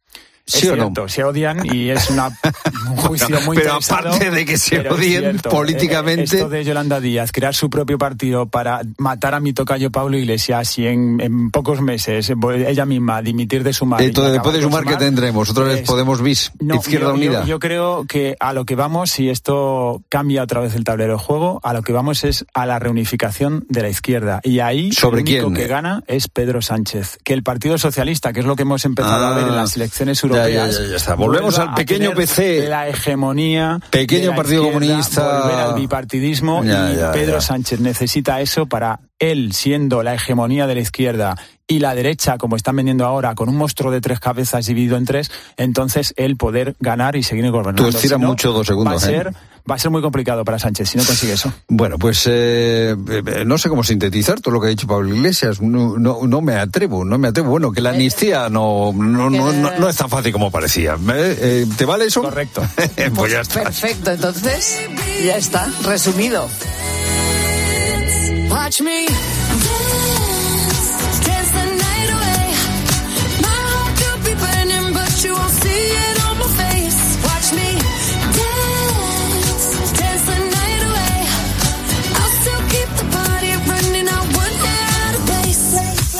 ¿Sí o cierto, no? Se odian y es un juicio muy pero interesado. Aparte de que se odien políticamente... Esto de Yolanda Díaz, crear su propio partido para matar a mi tocayo Pablo Iglesias y en pocos meses ella misma dimitir de Sumar. Entonces, después de Sumar, ¿qué tendremos? ¿Otra vez Podemos bis? ¿Izquierda Unida? Yo creo que a lo que vamos, si esto cambia otra vez el tablero de juego, a lo que vamos es a la reunificación de la izquierda. Y ahí ¿sobre el único quién? Que gana es Pedro Sánchez. Que el Partido Socialista, que es lo que hemos empezado a ver en las elecciones europeas... Ya está. Volvemos al pequeño PC. La hegemonía... Pequeño Partido Comunista... Volver al bipartidismo Pedro Sánchez necesita eso para él, siendo la hegemonía de la izquierda y la derecha, como están vendiendo ahora, con un monstruo de 3 cabezas dividido en 3, entonces él poder ganar y seguir gobernando. Tú estiras mucho 2 segundos. Va a ser muy complicado para Sánchez si no consigue eso. Bueno, pues no sé cómo sintetizar todo lo que ha dicho Pablo Iglesias. No me atrevo. Bueno, que la amnistía no es tan fácil como parecía. ¿Te vale eso? Correcto. Pues ya está. Perfecto, entonces ya está, resumido. Watch me dance the night away. My heart could be burning, but you won't see it on my face. Watch me dance the night away. I'll still keep the party running. I wouldn't get out of place.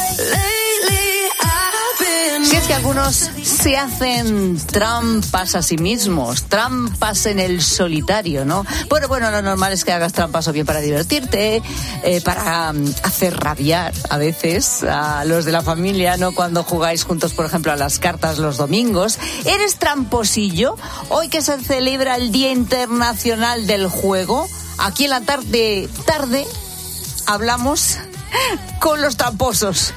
Lately I've been... Si es que algunos se hacen trampas a sí mismos, trampas en el solitario, ¿no? Bueno, lo normal es que hagas trampas o bien para divertirte, para hacer rabiar a veces a los de la familia, ¿no? Cuando jugáis juntos, por ejemplo, a las cartas los domingos. ¿Eres tramposillo? Hoy que se celebra el Día Internacional del Juego, aquí en la tarde hablamos con los tramposos.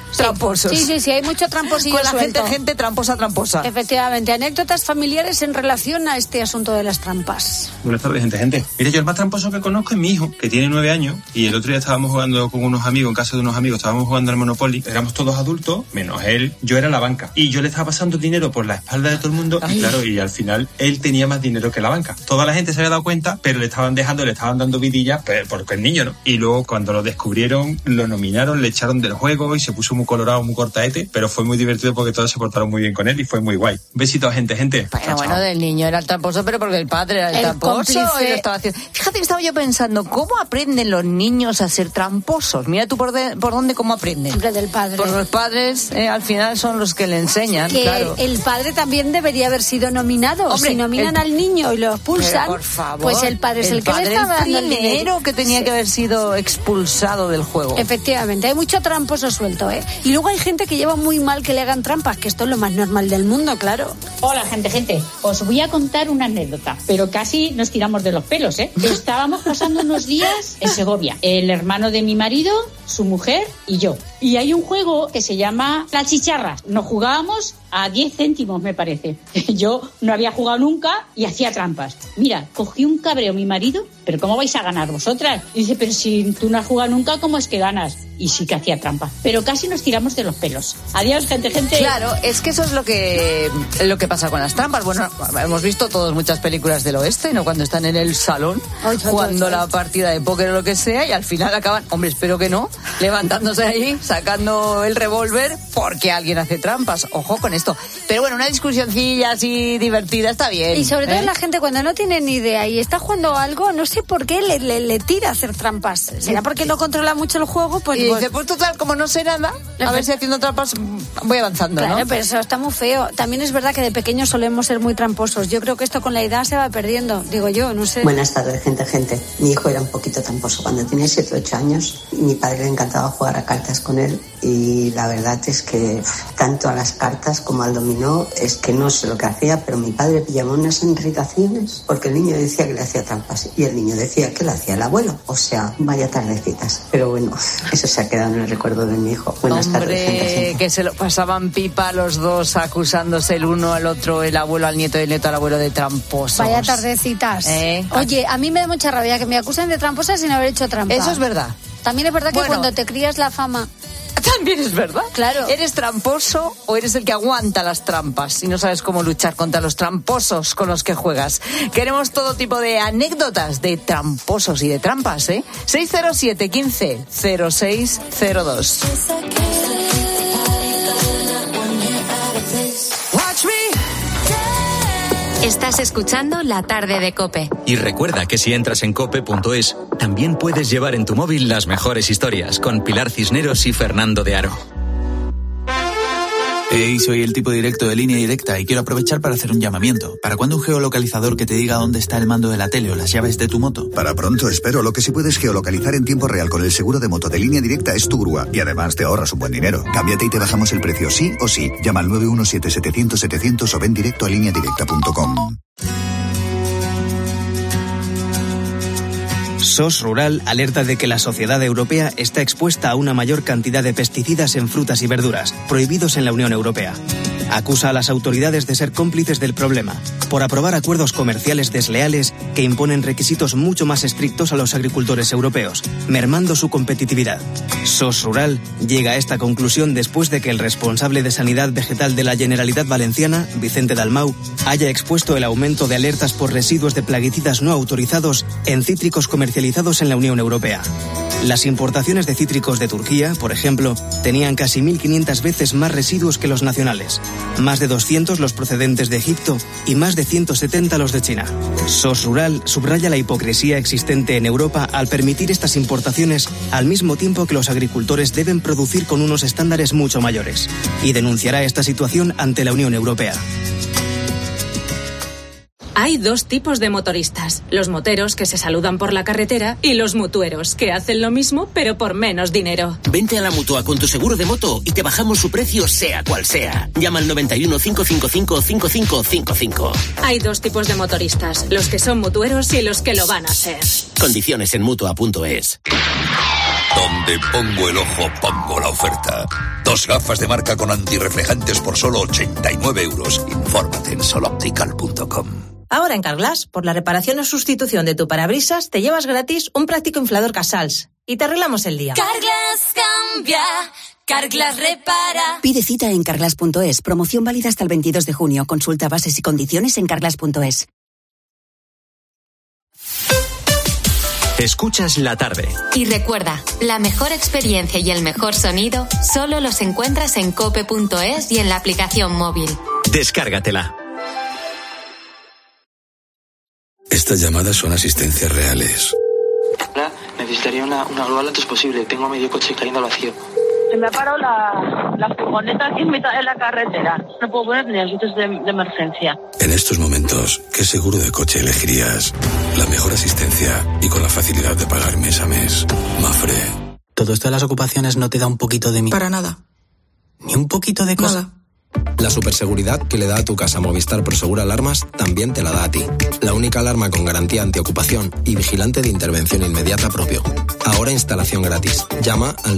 Sí, hay mucho tramposillo con la suelto. gente tramposa. Efectivamente, anécdotas familiares en relación a este asunto de las trampas. Buenas tardes, gente. Mira, yo el más tramposo que conozco es mi hijo, que tiene 9 años, y el otro día estábamos jugando con unos amigos, en casa de unos amigos, estábamos jugando al Monopoly, éramos todos adultos, menos él, yo era la banca, y yo le estaba pasando dinero por la espalda de todo el mundo, y claro, y al final él tenía más dinero que la banca. Toda la gente se había dado cuenta, pero le estaban dando vidillas, porque el niño, ¿no? Y luego cuando lo descubrieron, lo nominaron, le echaron del juego y se puso muy colorado, muy cortaete, pero fue muy divertido porque todos se portaron muy bien con él y fue muy guay. Besitos, gente. Bueno, del niño era el tramposo, pero porque el padre era el tramposo y lo estaba haciendo. Fíjate que estaba yo pensando, ¿cómo aprenden los niños a ser tramposos? Mira tú por dónde cómo aprenden. Siempre del padre. Pues los padres al final son los que le enseñan, que claro. El padre también debería haber sido nominado. Hombre, si nominan al niño y lo expulsan, por favor, pues el padre es el que le estaba dando el dinero. Que tenía que haber sido expulsado del juego. Efectivamente, hay mucho tramposo suelto, ¿eh? Y luego hay gente que lleva muy mal que le hagan trampas, que esto es lo más normal del mundo, claro. Hola, gente. Os voy a contar una anécdota, pero casi nos tiramos de los pelos, ¿eh? Estábamos pasando unos días en Segovia, el hermano de mi marido, su mujer y yo. Y hay un juego que se llama Las Chicharras. Nos jugábamos a 10 céntimos, me parece. Yo no había jugado nunca y hacía trampas. Mira, cogí un cabreo mi marido, pero ¿cómo vais a ganar vosotras? Y dice, pero si tú no has jugado nunca, ¿cómo es que ganas? Y sí que hacía trampa. Pero casi nos tiramos de los pelos. Adiós, gente. Claro, es que eso es lo que pasa con las trampas. Bueno, hemos visto todas muchas películas del oeste, ¿no? Cuando están en el salón, jugando la partida de póker o lo que sea, y al final acaban, hombre, espero que no, levantándose ahí, sacando el revólver porque alguien hace trampas. Ojo con esto. Pero bueno, una discusioncilla así divertida está bien. Y sobre todo la gente cuando no tiene ni idea y está jugando algo, no sé por qué le tira a hacer trampas. ¿Será porque no controla mucho el juego? Pues, y dice, pues total, como no sé nada, a ver si haciendo trampas voy avanzando, claro, ¿no? Pero eso está muy feo. También es verdad que de pequeños solemos ser muy tramposos. Yo creo que esto con la edad se va perdiendo, digo yo, no sé. Buenas tardes, gente. Mi hijo era un poquito tramposo. Cuando tenía 7 o 8 años, mi padre le encantaba jugar a cartas con él y la verdad es que tanto a las cartas como al dominó, es que no sé lo que hacía, pero mi padre pillaba unas irritaciones porque el niño decía que le hacía trampas y el niño decía que le hacía el abuelo. O sea, vaya tardecitas. Pero bueno, eso se ha quedado en el recuerdo de mi hijo. Buenas tardes, gente. Que se lo pasaban pipa los dos, acusándose el uno al otro, el abuelo al nieto y el nieto al abuelo de tramposos. Vaya tardecitas. Oye, a mí me da mucha rabia que me acusen de tramposa sin haber hecho trampa. Eso es verdad. También es verdad que cuando te crías la fama... También es verdad. Claro. ¿Eres tramposo o eres el que aguanta las trampas y no sabes cómo luchar contra los tramposos con los que juegas? Queremos todo tipo de anécdotas de tramposos y de trampas, ¿eh? 607 15 0602. Watch me Estás escuchando La Tarde de COPE. Y recuerda que si entras en cope.es, también puedes llevar en tu móvil las mejores historias con Pilar Cisneros y Fernando de Aro. Hey, soy el tipo directo de Línea Directa y quiero aprovechar para hacer un llamamiento. ¿Para cuándo un geolocalizador que te diga dónde está el mando de la tele o las llaves de tu moto? Para pronto, espero. Lo que sí puedes geolocalizar en tiempo real con el seguro de moto de Línea Directa es tu grúa. Y además te ahorras un buen dinero. Cámbiate y te bajamos el precio sí o sí. Llama al 917-700-700 o ven directo a lineadirecta.com. SOS Rural alerta de que la sociedad europea está expuesta a una mayor cantidad de pesticidas en frutas y verduras, prohibidos en la Unión Europea. Acusa a las autoridades de ser cómplices del problema, por aprobar acuerdos comerciales desleales que imponen requisitos mucho más estrictos a los agricultores europeos, mermando su competitividad. SOS Rural llega a esta conclusión después de que el responsable de Sanidad Vegetal de la Generalitat Valenciana, Vicente Dalmau, haya expuesto el aumento de alertas por residuos de plaguicidas no autorizados en cítricos comercializados en la Unión Europea. Las importaciones de cítricos de Turquía, por ejemplo, tenían casi 1.500 veces más residuos que los nacionales, más de 200 los procedentes de Egipto y más de 170 los de China. SOS Rural subraya la hipocresía existente en Europa al permitir estas importaciones al mismo tiempo que los agricultores deben producir con unos estándares mucho mayores, y denunciará esta situación ante la Unión Europea. Hay dos tipos de motoristas, los moteros que se saludan por la carretera y los mutueros que hacen lo mismo pero por menos dinero. Vente a la Mutua con tu seguro de moto y te bajamos su precio sea cual sea. Llama al 91 555 5555. Hay dos tipos de motoristas, los que son mutueros y los que lo van a ser. Condiciones en Mutua.es. Donde pongo el ojo, pongo la oferta. 2 gafas de marca con antirreflejantes por solo 89 €. Infórmate en soloptical.com. Ahora en Carglass, por la reparación o sustitución de tu parabrisas, te llevas gratis un práctico inflador Casals y te arreglamos el día. Carglass cambia, Carglass repara. Pide cita en carglass.es. Promoción válida hasta el 22 de junio. Consulta bases y condiciones en carglass.es. Escuchas La Tarde. Y recuerda, la mejor experiencia y el mejor sonido solo los encuentras en cope.es y en la aplicación móvil. Descárgatela. Estas llamadas son asistencias reales. Hola, necesitaría una grúa lo antes posible. Tengo medio coche cayendo al vacío. Se me ha parado la furgoneta aquí en mitad de la carretera. No puedo poner ni luces de emergencia. En estos momentos, ¿qué seguro de coche elegirías? La mejor asistencia y con la facilidad de pagar mes a mes. Mafre. ¿Todo esto de las ocupaciones no te da un poquito de miedo? Para nada. ¿Ni un poquito de cosa? Nada. La superseguridad que le da a tu casa Movistar Prosegur Alarmas también te la da a ti. La única alarma con garantía antiocupación y vigilante de intervención inmediata propio. Ahora instalación gratis. Llama al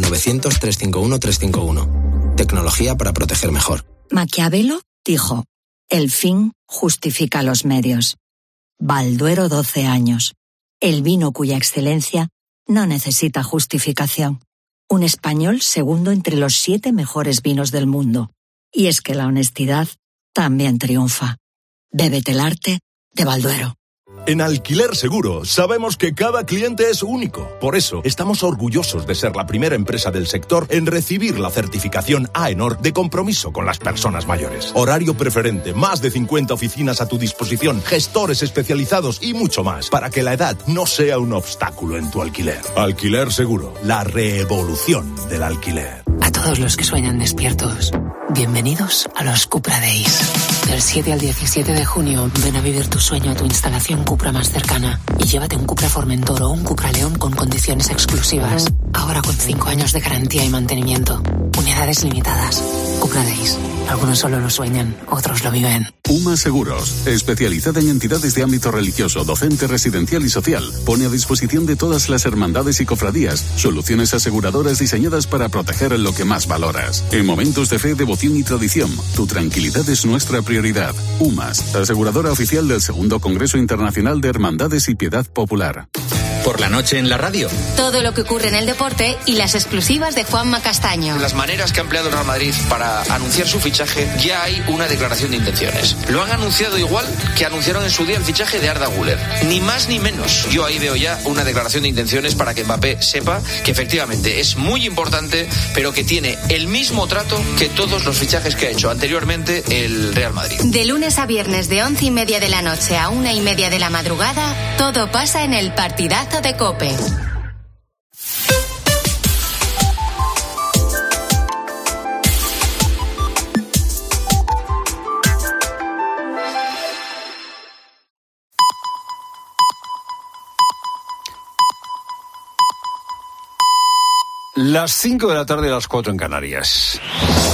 900-351-351. Tecnología para proteger mejor. Maquiavelo dijo, el fin justifica los medios. Balduero 12 años. El vino cuya excelencia no necesita justificación. Un español segundo entre los 7 mejores vinos del mundo. Y es que la honestidad también triunfa. Bébete el arte de Balduero. En Alquiler Seguro sabemos que cada cliente es único. Por eso estamos orgullosos de ser la primera empresa del sector en recibir la certificación AENOR de compromiso con las personas mayores. Horario preferente, más de 50 oficinas a tu disposición, gestores especializados y mucho más para que la edad no sea un obstáculo en tu alquiler. Alquiler Seguro, la revolución del alquiler. A todos los que sueñan despiertos, bienvenidos a los Cupra Days. Del 7 al 17 de junio, ven a vivir tu sueño a tu instalación Cupra más cercana y llévate un Cupra Formentor o un Cupra León con condiciones exclusivas. Ahora con 5 años de garantía y mantenimiento. Unidades limitadas. Cupra Days. Algunos solo lo sueñan, otros lo viven. UMA Seguros, especializada en entidades de ámbito religioso, docente, residencial y social, pone a disposición de todas las hermandades y cofradías soluciones aseguradoras diseñadas para proteger lo que más valoras. En momentos de fe, devoción y tradición, tu tranquilidad es nuestra prioridad. UMAS, aseguradora oficial del 2º Congreso Internacional de Hermandades y Piedad Popular. Por la noche en la radio. Todo lo que ocurre en el deporte y las exclusivas de Juanma Castaño. Las maneras que ha empleado el Real Madrid para anunciar su fichaje, ya hay una declaración de intenciones. Lo han anunciado igual que anunciaron en su día el fichaje de Arda Güler. Ni más ni menos. Yo ahí veo ya una declaración de intenciones para que Mbappé sepa que efectivamente es muy importante, pero que tiene el mismo trato que todos los fichajes que ha hecho anteriormente el Real Madrid. De lunes a viernes de 11:30 de la noche a 1:30 de la madrugada, todo pasa en el partidazo de COPE. Las 5 de la tarde, las 4 en Canarias.